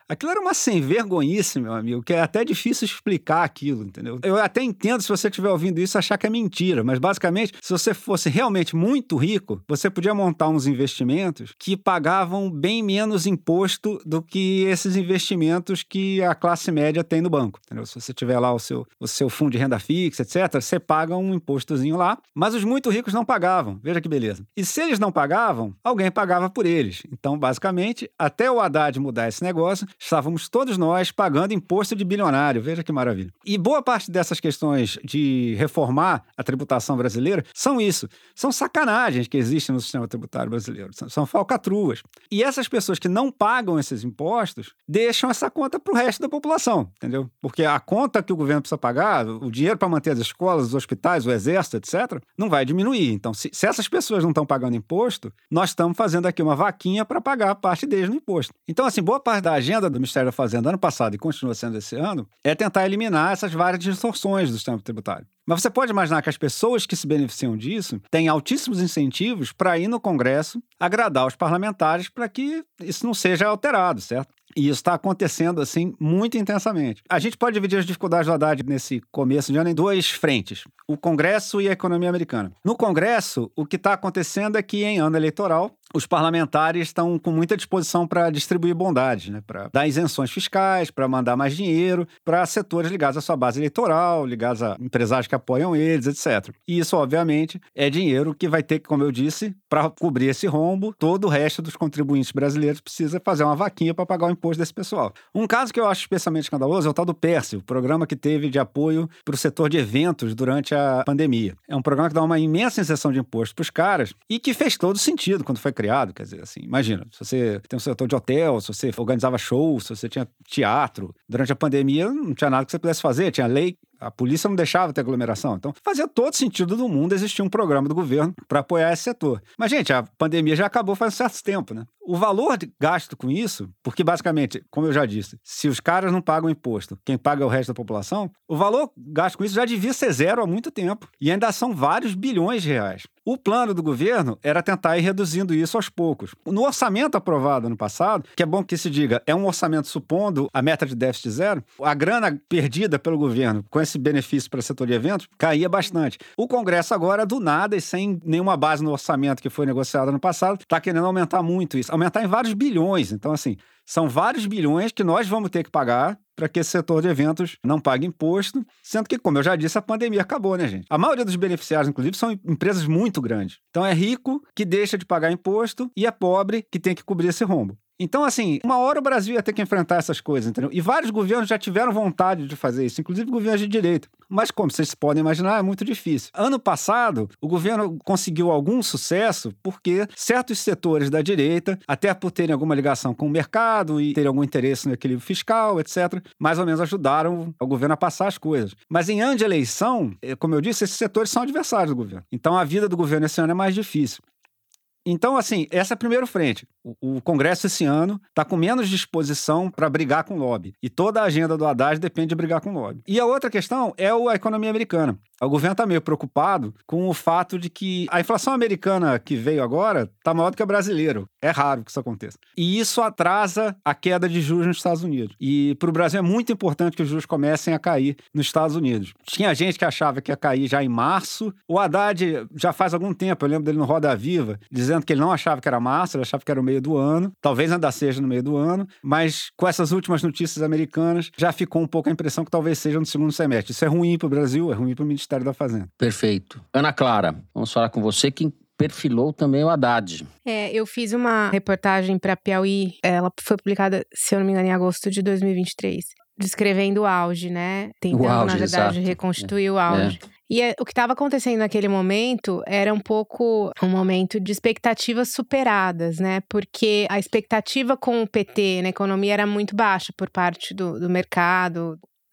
Aquilo era uma sem-vergonhice, meu amigo, que é até difícil explicar aquilo, entendeu? Eu até entendo se você estiver ouvindo isso achar que é mentira, mas basicamente, se você fosse realmente muito rico, você podia montar uns investimentos que pagavam bem menos imposto do que esses investimentos que a classe média tem no banco, entendeu? Se você tiver lá o seu, o seu fundo de renda fixa, etcétera, você paga um impostozinho lá, mas os muito ricos não pagavam. Veja que beleza. E se eles não pagavam, alguém pagava por eles. Então, basicamente, até o Haddad mudar esse negócio, estávamos todos nós pagando imposto de bilionário. Veja que maravilha. E boa parte dessas questões de reformar a tributação brasileira são isso. São sacanagens que existem no sistema tributário brasileiro. São, são falcatruas. E essas pessoas que não pagam esses impostos deixam essa conta para o resto da população, entendeu? Porque a conta que o governo precisa pagar, o dinheiro para manter as escolas, os hospitais, o exército, etcétera, não vai diminuir. Então, se, se essas pessoas não estão pagando imposto, nós estamos fazendo aqui uma vaquinha para pagar a parte deles no imposto. Então, assim, boa parte da agenda do Ministério da Fazenda ano passado e continua sendo esse ano é tentar eliminar essas várias distorções do sistema tributário. Mas você pode imaginar que as pessoas que se beneficiam disso têm altíssimos incentivos para ir no Congresso agradar os parlamentares para que isso não seja alterado, certo? E isso está acontecendo, assim, muito intensamente. A gente pode dividir as dificuldades do Haddad nesse começo de ano em duas frentes. O Congresso e a economia americana. No Congresso, o que está acontecendo é que, em ano eleitoral, os parlamentares estão com muita disposição para distribuir bondades, né? Para dar isenções fiscais, para mandar mais dinheiro para setores ligados à sua base eleitoral, ligados a empresários que apoiam eles, etcétera. E isso, obviamente, é dinheiro que vai ter que, como eu disse, para cobrir esse rombo, todo o resto dos contribuintes brasileiros precisa fazer uma vaquinha para pagar o imposto desse pessoal. Um caso que eu acho especialmente escandaloso é o tal do PERSE, o programa que teve de apoio para o setor de eventos durante a pandemia. É um programa que dá uma imensa isenção de imposto para os caras e que fez todo sentido quando foi criado. Quer dizer, assim, imagina, se você tem um setor de hotel, se você organizava shows, se você tinha teatro, durante a pandemia não tinha nada que você pudesse fazer, tinha lei. A polícia não deixava ter aglomeração. Então, fazia todo sentido do mundo existir um programa do governo para apoiar esse setor. Mas, gente, a pandemia já acabou faz um certo tempo, né? O valor de gasto com isso, porque basicamente, como eu já disse, se os caras não pagam imposto, quem paga é o resto da população, o valor gasto com isso já devia ser zero há muito tempo. E ainda são vários bilhões de reais. O plano do governo era tentar ir reduzindo isso aos poucos. No orçamento aprovado ano passado, que é bom que se diga, é um orçamento supondo a meta de déficit zero, a grana perdida pelo governo com esse benefício para o setor de eventos caía bastante. O Congresso agora, do nada e sem nenhuma base no orçamento que foi negociado ano passado, está querendo aumentar muito isso. Aumentar em vários bilhões. Então, assim, são vários bilhões que nós vamos ter que pagar para que esse setor de eventos não pague imposto, sendo que, como eu já disse, a pandemia acabou, né, gente? A maioria dos beneficiários, inclusive, são empresas muito grandes. Então, é rico que deixa de pagar imposto e é pobre que tem que cobrir esse rombo. Então, assim, uma hora o Brasil ia ter que enfrentar essas coisas, entendeu? E vários governos já tiveram vontade de fazer isso, inclusive governos de direita. Mas, como vocês podem imaginar, é muito difícil. Ano passado, o governo conseguiu algum sucesso porque certos setores da direita, até por terem alguma ligação com o mercado e terem algum interesse no equilíbrio fiscal, etcétera, mais ou menos ajudaram o governo a passar as coisas. Mas em ano de eleição, como eu disse, esses setores são adversários do governo. Então, a vida do governo esse ano é mais difícil. Então, assim, essa é a primeira frente. O, o Congresso esse ano está com menos disposição para brigar com o lobby. E toda a agenda do Haddad depende de brigar com o lobby. E a outra questão é a economia americana. O governo está meio preocupado com o fato de que a inflação americana que veio agora está maior do que a brasileira. É raro que isso aconteça. E isso atrasa a queda de juros nos Estados Unidos. E para o Brasil é muito importante que os juros comecem a cair nos Estados Unidos. Tinha gente que achava que ia cair já em março. O Haddad já faz algum tempo, eu lembro dele no Roda Viva, dizendo que ele não achava que era março, ele achava que era o meio do ano. Talvez ainda seja no meio do ano. Mas com essas últimas notícias americanas, já ficou um pouco a impressão que talvez seja no segundo semestre. Isso é ruim para o Brasil, é ruim para o Ministério da Fazenda. Perfeito. Ana Clara, vamos falar com você que perfilou também o Haddad. É, eu fiz uma reportagem para Piauí, ela foi publicada, se eu não me engano, em agosto de dois mil e vinte e três, descrevendo o auge, né? Tentando, o auge, na verdade, exato. reconstituir é. o auge. É. E é, o que estava acontecendo naquele momento era um pouco um momento de expectativas superadas, né? Porque a expectativa com o P T na economia era muito baixa por parte do, do mercado.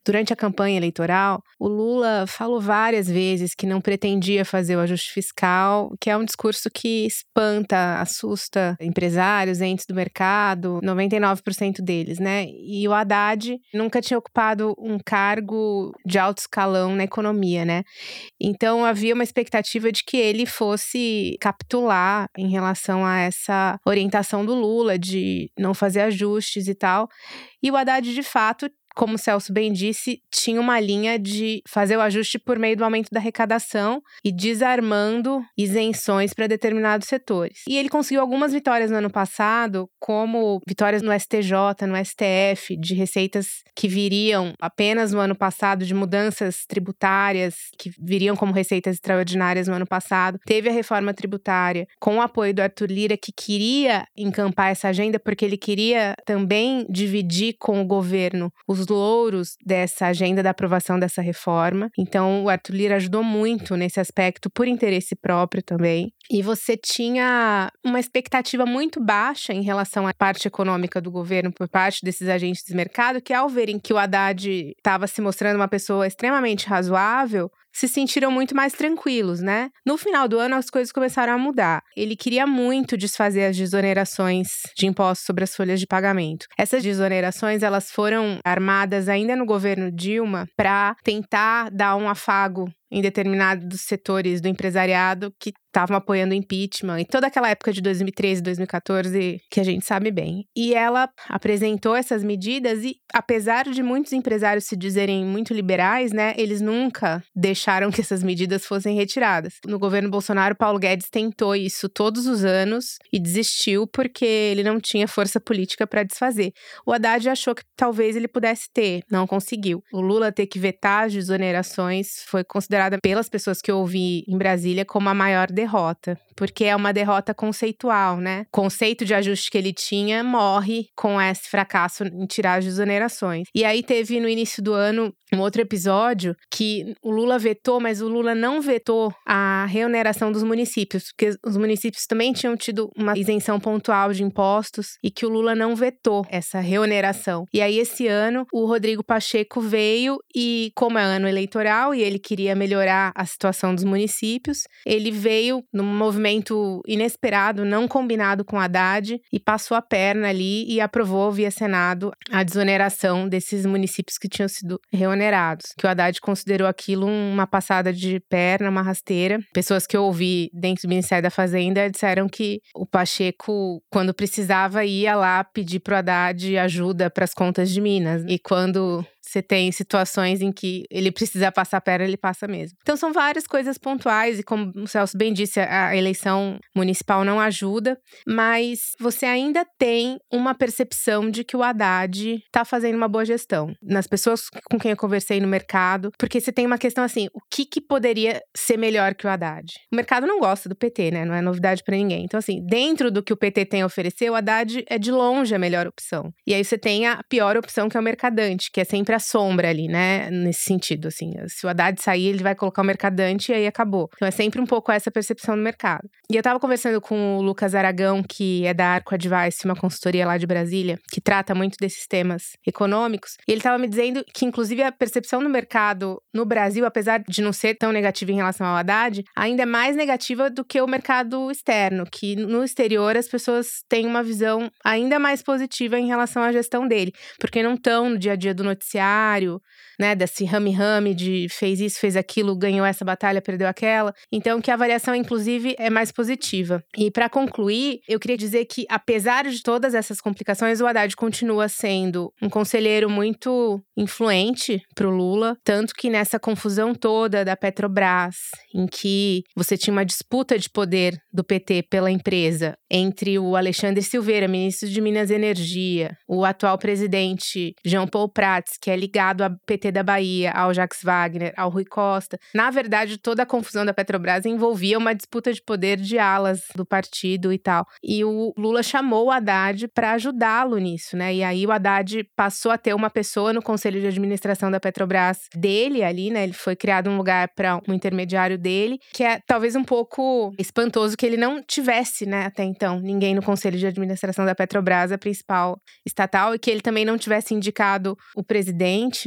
Durante a campanha eleitoral, o Lula falou várias vezes que não pretendia fazer o ajuste fiscal, que é um discurso que espanta, assusta empresários, entes do mercado, noventa e nove por cento deles, né? E o Haddad nunca tinha ocupado um cargo de alto escalão na economia, né? Então havia uma expectativa de que ele fosse capitular em relação a essa orientação do Lula de não fazer ajustes e tal. E o Haddad, de fato, como o Celso bem disse, tinha uma linha de fazer o ajuste por meio do aumento da arrecadação e desarmando isenções para determinados setores. E ele conseguiu algumas vitórias no ano passado, como vitórias no S T J, no S T F, de receitas que viriam apenas no ano passado, de mudanças tributárias que viriam como receitas extraordinárias no ano passado. Teve a reforma tributária com o apoio do Arthur Lira, que queria encampar essa agenda, porque ele queria também dividir com o governo os louros dessa agenda da aprovação dessa reforma. Então, o Arthur Lira ajudou muito nesse aspecto, por interesse próprio também. E você tinha uma expectativa muito baixa em relação à parte econômica do governo por parte desses agentes de mercado, que ao verem que o Haddad estava se mostrando uma pessoa extremamente razoável, se sentiram muito mais tranquilos, né? No final do ano, as coisas começaram a mudar. Ele queria muito desfazer as desonerações de impostos sobre as folhas de pagamento. Essas desonerações, elas foram armadas ainda no governo Dilma para tentar dar um afago em determinados setores do empresariado que estavam apoiando o impeachment, e toda aquela época de dois mil e treze, dois mil e quatorze, que a gente sabe bem. E ela apresentou essas medidas e, apesar de muitos empresários se dizerem muito liberais, né, eles nunca deixaram que essas medidas fossem retiradas. No governo Bolsonaro, Paulo Guedes tentou isso todos os anos e desistiu porque ele não tinha força política para desfazer. O Haddad achou que talvez ele pudesse ter, não conseguiu. O Lula ter que vetar as desonerações foi considerado pelas pessoas que eu ouvi em Brasília como a maior derrota, porque é uma derrota conceitual, né? O conceito de ajuste que ele tinha morre com esse fracasso em tirar as desonerações. E aí teve no início do ano um outro episódio que o Lula vetou, mas o Lula não vetou a reoneração dos municípios, porque os municípios também tinham tido uma isenção pontual de impostos e que o Lula não vetou essa reoneração. E aí esse ano o Rodrigo Pacheco veio e, como é ano eleitoral e ele queria melhorar a situação dos municípios, ele veio num movimento inesperado, não combinado com Haddad, e passou a perna ali e aprovou via Senado a desoneração desses municípios que tinham sido reonerados, que o Haddad considerou aquilo uma passada de perna, uma rasteira. Pessoas que eu ouvi dentro do Ministério da Fazenda disseram que o Pacheco, quando precisava, ia lá pedir pro Haddad ajuda para as contas de Minas, e quando você tem situações em que ele precisa passar a perna, ele passa mesmo. Então são várias coisas pontuais, e como o Celso bem disse, a eleição municipal não ajuda, mas você ainda tem uma percepção de que o Haddad está fazendo uma boa gestão. Nas pessoas com quem eu conversei no mercado, porque você tem uma questão assim, o que, que poderia ser melhor que o Haddad? O mercado não gosta do P T, né? Não é novidade para ninguém. Então assim, dentro do que o P T tem a oferecer, o Haddad é de longe a melhor opção. E aí você tem a pior opção, que é o mercadante, que é sempre a sombra ali, né? Nesse sentido, assim. Se o Haddad sair, ele vai colocar o mercadante e aí acabou. Então é sempre um pouco essa percepção do mercado. E eu tava conversando com o Lucas Aragão, que é da Arco Advice, uma consultoria lá de Brasília, que trata muito desses temas econômicos. E ele tava me dizendo que, inclusive, a percepção do mercado no Brasil, apesar de não ser tão negativa em relação ao Haddad, ainda é mais negativa do que o mercado externo, que no exterior as pessoas têm uma visão ainda mais positiva em relação à gestão dele, porque não estão no dia a dia do noticiário, né, desse rame-rame de fez isso, fez aquilo, ganhou essa batalha, perdeu aquela. Então, que a avaliação, inclusive, é mais positiva. E para concluir, eu queria dizer que, apesar de todas essas complicações, o Haddad continua sendo um conselheiro muito influente pro Lula, tanto que nessa confusão toda da Petrobras, em que você tinha uma disputa de poder do P T pela empresa entre o Alexandre Silveira, ministro de Minas e Energia, o atual presidente Jean Paul Prats, que é ligado ao P T da Bahia, ao Jacques Wagner, ao Rui Costa. Na verdade, toda a confusão da Petrobras envolvia uma disputa de poder de alas do partido e tal. E o Lula chamou o Haddad para ajudá-lo nisso, né? E aí o Haddad passou a ter uma pessoa no conselho de administração da Petrobras dele ali, né? Ele foi criado um lugar para um intermediário dele, que é talvez um pouco espantoso que ele não tivesse, né, até então, ninguém no conselho de administração da Petrobras, a principal estatal, e que ele também não tivesse indicado o presidente, né? Não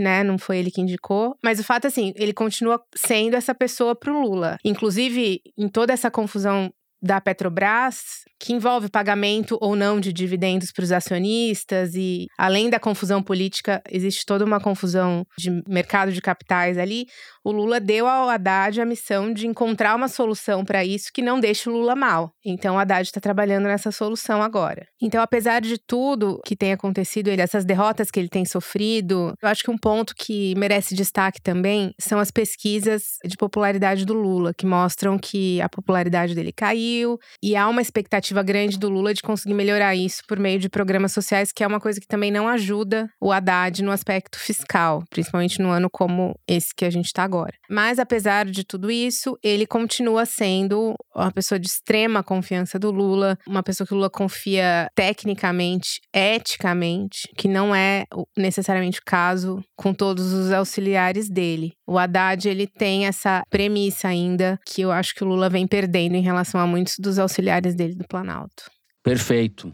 foi ele que indicou. Mas o fato, assim, ele continua sendo essa pessoa pro Lula. Inclusive, em toda essa confusão da Petrobras, que envolve pagamento ou não de dividendos para os acionistas, e além da confusão política, existe toda uma confusão de mercado de capitais ali. O Lula deu ao Haddad a missão de encontrar uma solução para isso que não deixe o Lula mal. Então o Haddad está trabalhando nessa solução agora. Então, apesar de tudo que tem acontecido, ele, essas derrotas que ele tem sofrido, eu acho que um ponto que merece destaque também são as pesquisas de popularidade do Lula, que mostram que a popularidade dele caiu, e há uma expectativa grande do Lula de conseguir melhorar isso por meio de programas sociais, que é uma coisa que também não ajuda o Haddad no aspecto fiscal, principalmente no ano como esse que a gente está agora. Mas, apesar de tudo isso, ele continua sendo uma pessoa de extrema confiança do Lula, uma pessoa que o Lula confia tecnicamente, eticamente, que não é necessariamente o caso com todos os auxiliares dele. O Haddad, ele tem essa premissa ainda, que eu acho que o Lula vem perdendo em relação a muitos dos auxiliares dele do Planalto. Perfeito.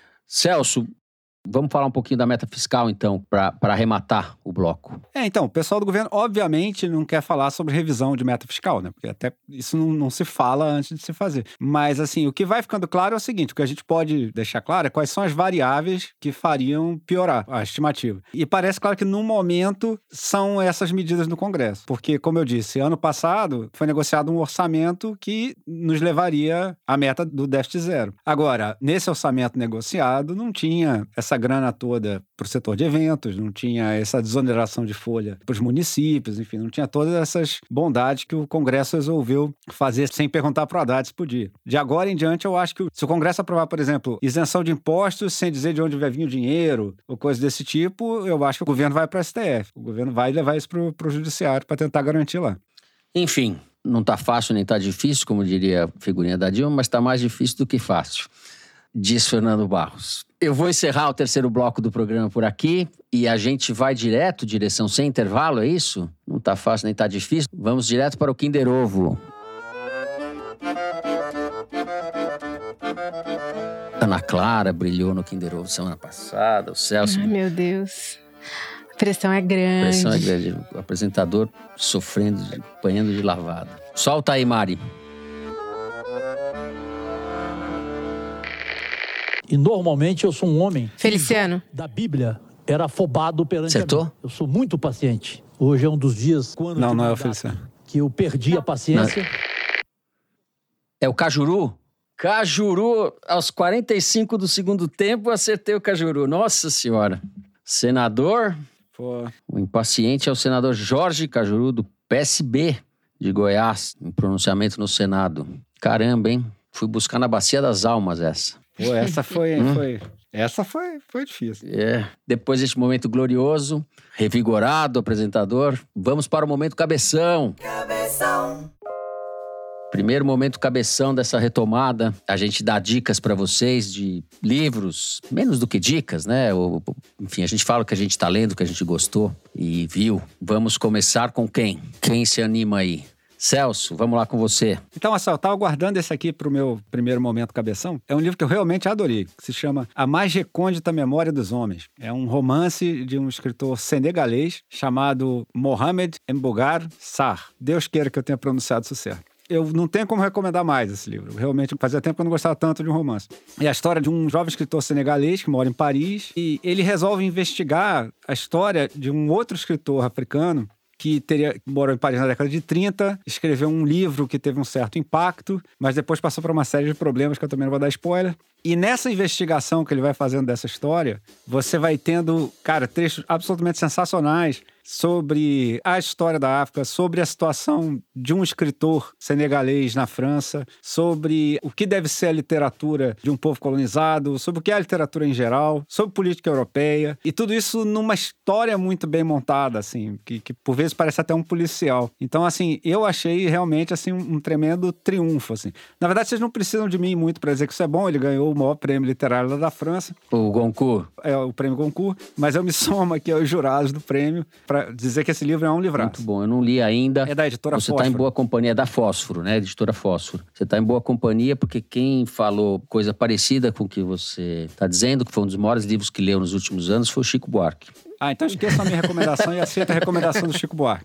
Celso, vamos falar um pouquinho da meta fiscal, então, para arrematar o bloco. É, então, o pessoal do governo, obviamente, não quer falar sobre revisão de meta fiscal, né? Porque até isso não, não se fala antes de se fazer. Mas, assim, o que vai ficando claro é o seguinte, o que a gente pode deixar claro é quais são as variáveis que fariam piorar a estimativa. E parece claro que, no momento, são essas medidas no Congresso. Porque, como eu disse, ano passado foi negociado um orçamento que nos levaria à meta do déficit zero. Agora, nesse orçamento negociado, não tinha essa essa grana toda para o setor de eventos, não tinha essa desoneração de folha para os municípios, enfim, não tinha todas essas bondades que o Congresso resolveu fazer sem perguntar para o Haddad se podia. De agora em diante, eu acho que se o Congresso aprovar, por exemplo, isenção de impostos sem dizer de onde vai vir o dinheiro, ou coisa desse tipo, eu acho que o governo vai para o S T F. O governo vai levar isso para o judiciário para tentar garantir lá. Enfim, não está fácil nem está difícil, como diria a figurinha da Dilma, mas está mais difícil do que fácil, diz Fernando Barros. Eu vou encerrar o terceiro bloco do programa por aqui e a gente vai direto, direção sem intervalo, é isso? Não tá fácil nem tá difícil. Vamos direto para o Kinder Ovo. Ana Clara brilhou no Kinder Ovo semana passada, o Celso... Ai, meu Deus. A pressão é grande. A pressão é grande. O apresentador sofrendo, apanhando de lavada. Solta aí, Mari. E normalmente eu sou um homem... Feliciano. Da Bíblia, era afobado perante Acertou? a mim. Eu sou muito paciente. Hoje é um dos dias... Quando não, não é o Feliciano. Que eu perdi a paciência. Não. É o Cajuru? Cajuru, aos quarenta e cinco do segundo tempo, acertei o Cajuru. Nossa Senhora. Senador... Pô. O impaciente é o senador Jorge Cajuru, do P S B de Goiás, em pronunciamento no Senado. Caramba, hein? Fui buscar na Bacia das Almas essa. Pô, essa foi, hum? foi, essa foi, foi difícil. É. Depois deste momento glorioso, revigorado, apresentador, vamos para o momento cabeção. Cabeção. Primeiro momento cabeção dessa retomada. A gente dá dicas para vocês de livros, menos do que dicas, né? Ou, enfim, a gente fala o que a gente está lendo, o que a gente gostou e viu. Vamos começar com quem? Quem se anima aí? Celso, vamos lá com você. Então, Marcelo, eu estava guardando esse aqui para o meu primeiro momento cabeção. É um livro que eu realmente adorei, que se chama A Mais Recôndita Memória dos Homens. É um romance de um escritor senegalês chamado Mohamed Mbougar Sarr. Deus queira que eu tenha pronunciado isso certo. Eu não tenho como recomendar mais esse livro. Realmente, fazia tempo que eu não gostava tanto de um romance. É a história de um jovem escritor senegalês que mora em Paris e ele resolve investigar a história de um outro escritor africano que teria, morou em Paris na década de trinta, escreveu um livro que teve um certo impacto, mas depois passou por uma série de problemas que eu também não vou dar spoiler. E nessa investigação que ele vai fazendo dessa história, você vai tendo, cara, trechos absolutamente sensacionais sobre a história da África, sobre a situação de um escritor senegalês na França, sobre o que deve ser a literatura de um povo colonizado, sobre o que é a literatura em geral, sobre política europeia, e tudo isso numa história muito bem montada, assim, que, que por vezes parece até um policial. Então, assim, eu achei realmente, assim, um, um tremendo triunfo, assim. Na verdade, vocês não precisam de mim muito para dizer que isso é bom, ele ganhou o maior prêmio literário lá da França. O Goncourt. É, o prêmio Goncourt, mas eu me somo aqui aos jurados do prêmio para dizer que esse livro é um livraço. Muito bom, eu não li ainda. É da editora Você Fósforo. Você está em boa companhia, é da Fósforo, né? Editora Fósforo. Você está em boa companhia porque quem falou coisa parecida com o que você está dizendo, que foi um dos maiores livros que leu nos últimos anos, foi o Chico Buarque. Ah, então esqueça a minha recomendação e aceita a recomendação do Chico Buarque.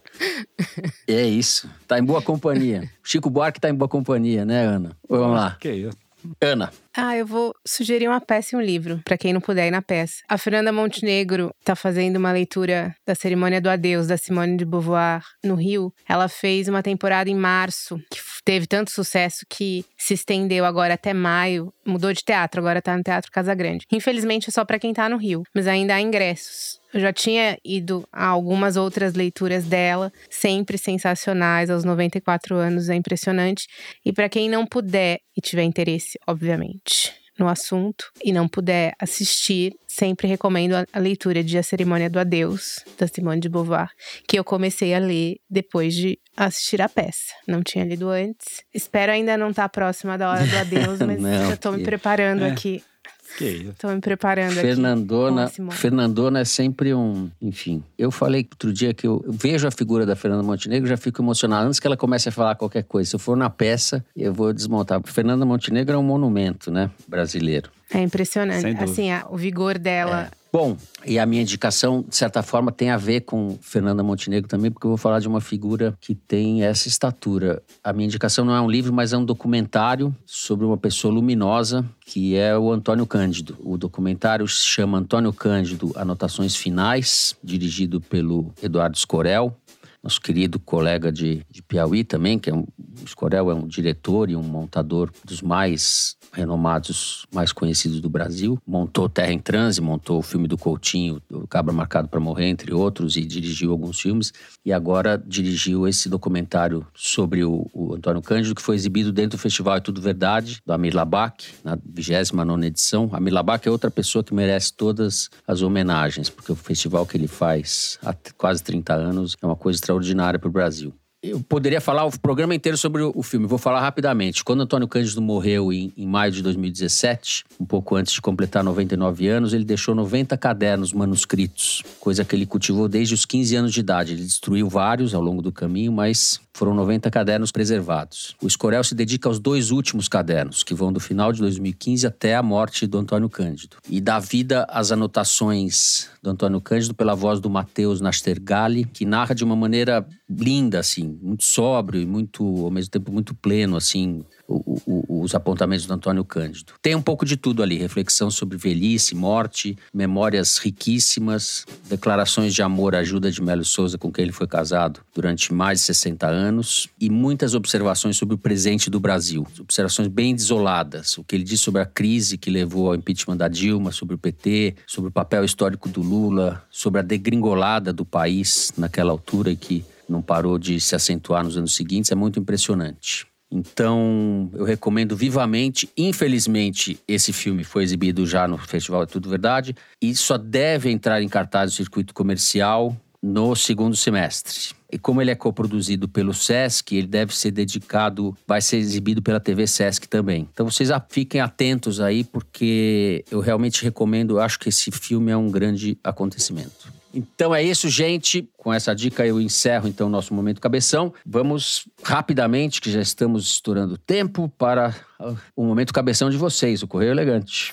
É isso. Tá em boa companhia. Chico Buarque tá em boa companhia, né, Ana? Vamos lá. Que isso. Ana. Ah, eu vou sugerir uma peça e um livro, pra quem não puder ir na peça. A Fernanda Montenegro tá fazendo uma leitura da Cerimônia do Adeus, da Simone de Beauvoir, no Rio. Ela fez uma temporada em março, que teve tanto sucesso que se estendeu agora até maio. Mudou de teatro, agora tá no Teatro Casa Grande. Infelizmente é só pra quem tá no Rio, mas ainda há ingressos. Eu já tinha ido a algumas outras leituras dela, sempre sensacionais, aos noventa e quatro anos, é impressionante. E para quem não puder e tiver interesse, obviamente, no assunto, e não puder assistir, sempre recomendo a, a leitura de A Cerimônia do Adeus, da Simone de Beauvoir, que eu comecei a ler depois de assistir a peça. Não tinha lido antes. Espero ainda não estar próxima da hora do adeus, mas não, já tô me que... preparando é. aqui. Que isso. Tô me preparando Fernandona, aqui. Fernandona é sempre um... Enfim, eu falei outro dia que eu, eu vejo a figura da Fernanda Montenegro, já fico emocionado. Antes que ela comece a falar qualquer coisa, se eu for na peça, eu vou desmontar. Fernanda Montenegro é um monumento, né? Brasileiro. É impressionante. Assim, a, o vigor dela... É. Bom, e a minha indicação, de certa forma, tem a ver com Fernanda Montenegro também, porque eu vou falar de uma figura que tem essa estatura. A minha indicação não é um livro, mas é um documentário sobre uma pessoa luminosa, que é o Antônio Cândido. O documentário se chama Antônio Cândido, Anotações Finais, dirigido pelo Eduardo Scorel, nosso querido colega de, de Piauí também, que é um, o Scorel é um diretor e um montador dos mais renomados, mais conhecidos do Brasil. Montou Terra em Transe, montou o filme do Coutinho, O Cabra Marcado para Morrer, entre outros, e dirigiu alguns filmes. E agora dirigiu esse documentário sobre o, o Antônio Cândido, que foi exibido dentro do Festival É Tudo Verdade, do Amir Labak, na vigésima nona edição. Amir Labak é outra pessoa que merece todas as homenagens, porque o festival que ele faz há quase trinta anos é uma coisa extraordinária para o Brasil. Eu poderia falar o programa inteiro sobre o filme, vou falar rapidamente. Quando Antônio Cândido morreu em, em maio de dois mil e dezessete, um pouco antes de completar noventa e nove anos, ele deixou noventa cadernos manuscritos, coisa que ele cultivou desde os quinze anos de idade. Ele destruiu vários ao longo do caminho, mas foram noventa cadernos preservados. O Scorel se dedica aos dois últimos cadernos, que vão do final de dois mil e quinze até a morte do Antônio Cândido. E dá vida às anotações do Antônio Cândido pela voz do Matheus Nastergalli, que narra de uma maneira linda, assim, muito sóbrio e muito, ao mesmo tempo muito pleno, assim, o, o, os apontamentos do Antônio Cândido. Tem um pouco de tudo ali, reflexão sobre velhice, morte, memórias riquíssimas, declarações de amor à Ajuda de Melo Souza, com quem ele foi casado durante mais de sessenta anos, e muitas observações sobre o presente do Brasil, observações bem desoladas, o que ele diz sobre a crise que levou ao impeachment da Dilma, sobre o P T, sobre o papel histórico do Lula, sobre a degringolada do país naquela altura e que não parou de se acentuar nos anos seguintes, é muito impressionante. Então, eu recomendo vivamente. Infelizmente, esse filme foi exibido já no Festival É Tudo Verdade e só deve entrar em cartaz do circuito comercial no segundo semestre. E como ele é coproduzido pelo Sesc, ele deve ser dedicado, vai ser exibido pela T V Sesc também. Então vocês fiquem atentos aí, porque eu realmente recomendo, eu acho que esse filme é um grande acontecimento. Então é isso, gente. Com essa dica eu encerro então o nosso Momento Cabeção. Vamos rapidamente, que já estamos estourando o tempo, para o Momento Cabeção de vocês, o Correio Elegante.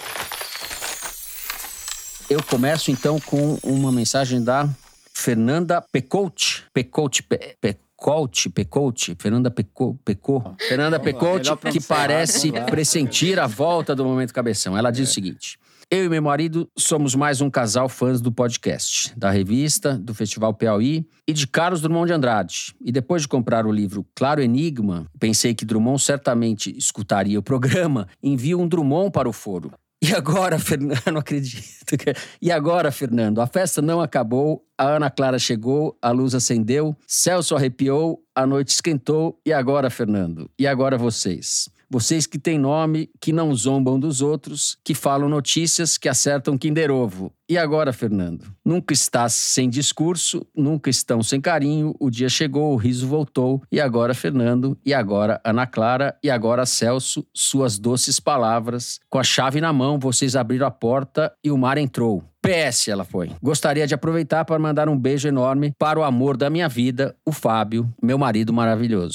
Eu começo então com uma mensagem da Fernanda Pecouti. Pecouti, Pe, Pecouti, Pecouti, Fernanda Pecou, Pecou. Fernanda Pecouti, que parece pressentir a volta do Momento Cabeção. Ela diz o seguinte: eu e meu marido somos mais um casal fãs do podcast, da revista, do Festival Piauí e de Carlos Drummond de Andrade. E depois de comprar o livro Claro Enigma, pensei que Drummond certamente escutaria o programa, envio um Drummond para o foro. E agora, Fernando, não acredito. E agora, Fernando, a festa não acabou, a Ana Clara chegou, a luz acendeu, Celso arrepiou, a noite esquentou. E agora, Fernando? E agora vocês? Vocês que têm nome, que não zombam dos outros, que falam notícias, que acertam Kinder Ovo. E agora, Fernando? Nunca estás sem discurso, nunca estão sem carinho, o dia chegou, o riso voltou. E agora, Fernando? E agora, Ana Clara? E agora, Celso? Suas doces palavras. Com a chave na mão, vocês abriram a porta e o mar entrou. P S, ela foi. Gostaria de aproveitar para mandar um beijo enorme para o amor da minha vida, o Fábio, meu marido maravilhoso.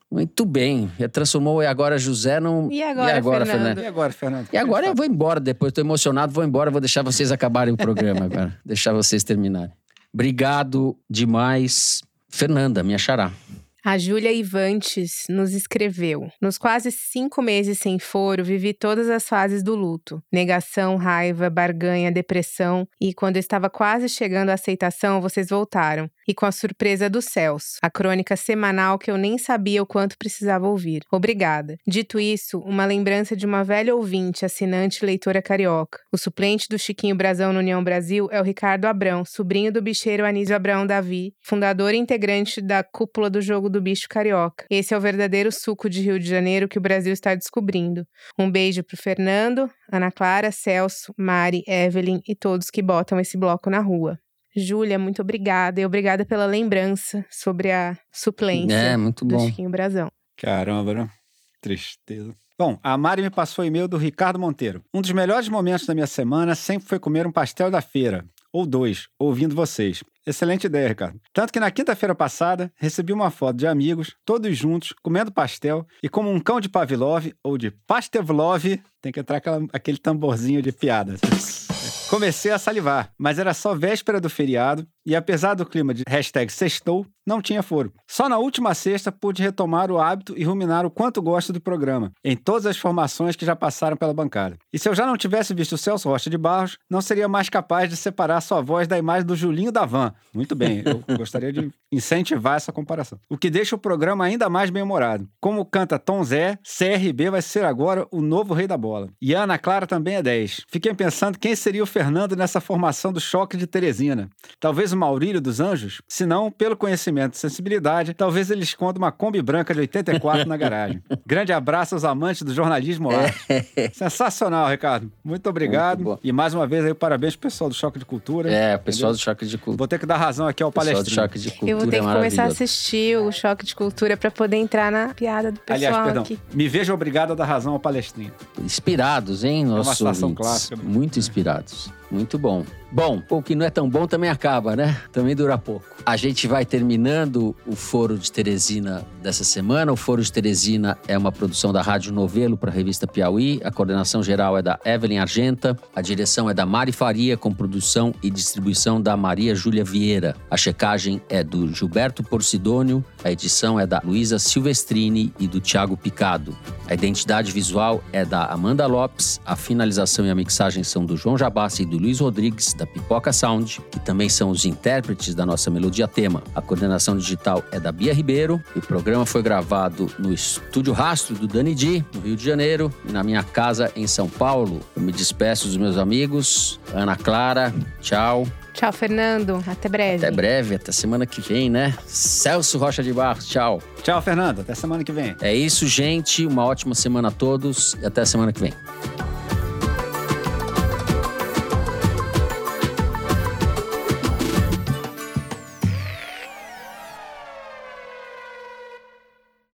Muito bem. Transformou E Agora José num... E agora, e agora Fernando? Fernando? E agora, Fernando? E agora eu vou embora depois. Tô emocionado, vou embora. Vou deixar vocês acabarem o programa agora. Deixar vocês terminarem. Obrigado demais. Fernanda, minha xará. A Júlia Ivantes nos escreveu: nos quase cinco meses sem foro, vivi todas as fases do luto. Negação, raiva, barganha, depressão. E quando estava quase chegando à aceitação, vocês voltaram. E com a surpresa do Celso, a crônica semanal que eu nem sabia o quanto precisava ouvir. Obrigada. Dito isso, uma lembrança de uma velha ouvinte, assinante e leitora carioca. O suplente do Chiquinho Brasão no União Brasil é o Ricardo Abrão, sobrinho do bicheiro Anísio Abrão Davi, fundador e integrante da cúpula do Jogo do Bicho Carioca. Esse é o verdadeiro suco de Rio de Janeiro que o Brasil está descobrindo. Um beijo pro Fernando, Ana Clara, Celso, Mari, Evelyn e todos que botam esse bloco na rua. Júlia, muito obrigada. E obrigada pela lembrança sobre a suplência é, muito do bom. Chiquinho Brasão. Caramba, né? Tristeza. Bom, a Mari me passou o e-mail do Ricardo Monteiro. Um dos melhores momentos da minha semana sempre foi comer um pastel da feira. Ou dois, ouvindo vocês. Excelente ideia, Ricardo. Tanto que na quinta-feira passada, recebi uma foto de amigos, todos juntos, comendo pastel, e como um cão de Pavlov, ou de Pastevlov, tem que entrar aquela, aquele tamborzinho de piadas. Comecei a salivar, mas era só véspera do feriado e apesar do clima de hashtag sextou, não tinha foro. Só na última sexta pude retomar o hábito e ruminar o quanto gosto do programa, em todas as formações que já passaram pela bancada. E se eu já não tivesse visto o Celso Rocha de Barros, não seria mais capaz de separar sua voz da imagem do Julinho da Van. Muito bem, eu gostaria de incentivar essa comparação. O que deixa o programa ainda mais bem-humorado. Como canta Tom Zé, C R B vai ser agora o novo rei da bola. E a Ana Clara também é dez. Fiquei pensando quem seria o Fernando nessa formação do Choque de Teresina. Talvez o Maurílio dos Anjos? Se não, pelo conhecimento e sensibilidade, talvez ele esconda uma Kombi branca de oitenta e quatro na garagem. Grande abraço aos amantes do jornalismo lá. Sensacional, Ricardo. Muito obrigado. Muito e mais uma vez aí, parabéns pro pessoal do Choque de Cultura. É, o pessoal do Choque de Cultura. Vou ter que dar razão aqui ao palestrinho. Pessoal do Choque de Cultura. Eu vou ter que é começar a assistir o Choque de Cultura pra poder entrar na piada do pessoal. Aliás, perdão, aqui. Me vejo obrigado a dar razão ao palestrinho. Inspirados, hein, nossos É uma situação ouvintes. clássica. Muito inspirados. Muito bom. Bom, o que não é tão bom também acaba, né? Também dura pouco. A gente vai terminando o Foro de Teresina dessa semana. O Foro de Teresina é uma produção da Rádio Novelo para a revista Piauí. A coordenação geral é da Evelyn Argenta. A direção é da Mari Faria, com produção e distribuição da Maria Júlia Vieira. A checagem é do Gilberto Porcidônio. A edição é da Luísa Silvestrini e do Thiago Picado. A identidade visual é da Amanda Lopes. A finalização e a mixagem são do João Jabassi e do Luiz Rodrigues, da Pipoca Sound, que também são os intérpretes da nossa melodia tema. A coordenação digital é da Bia Ribeiro. E o programa foi gravado no Estúdio Rastro do Dani Di, no Rio de Janeiro, e na minha casa em São Paulo. Eu me despeço dos meus amigos. Ana Clara, tchau. Tchau, Fernando. Até breve. Até breve, até semana que vem, né? Celso Rocha de Barros, tchau. Tchau, Fernando. Até semana que vem. É isso, gente. Uma ótima semana a todos e até a semana que vem.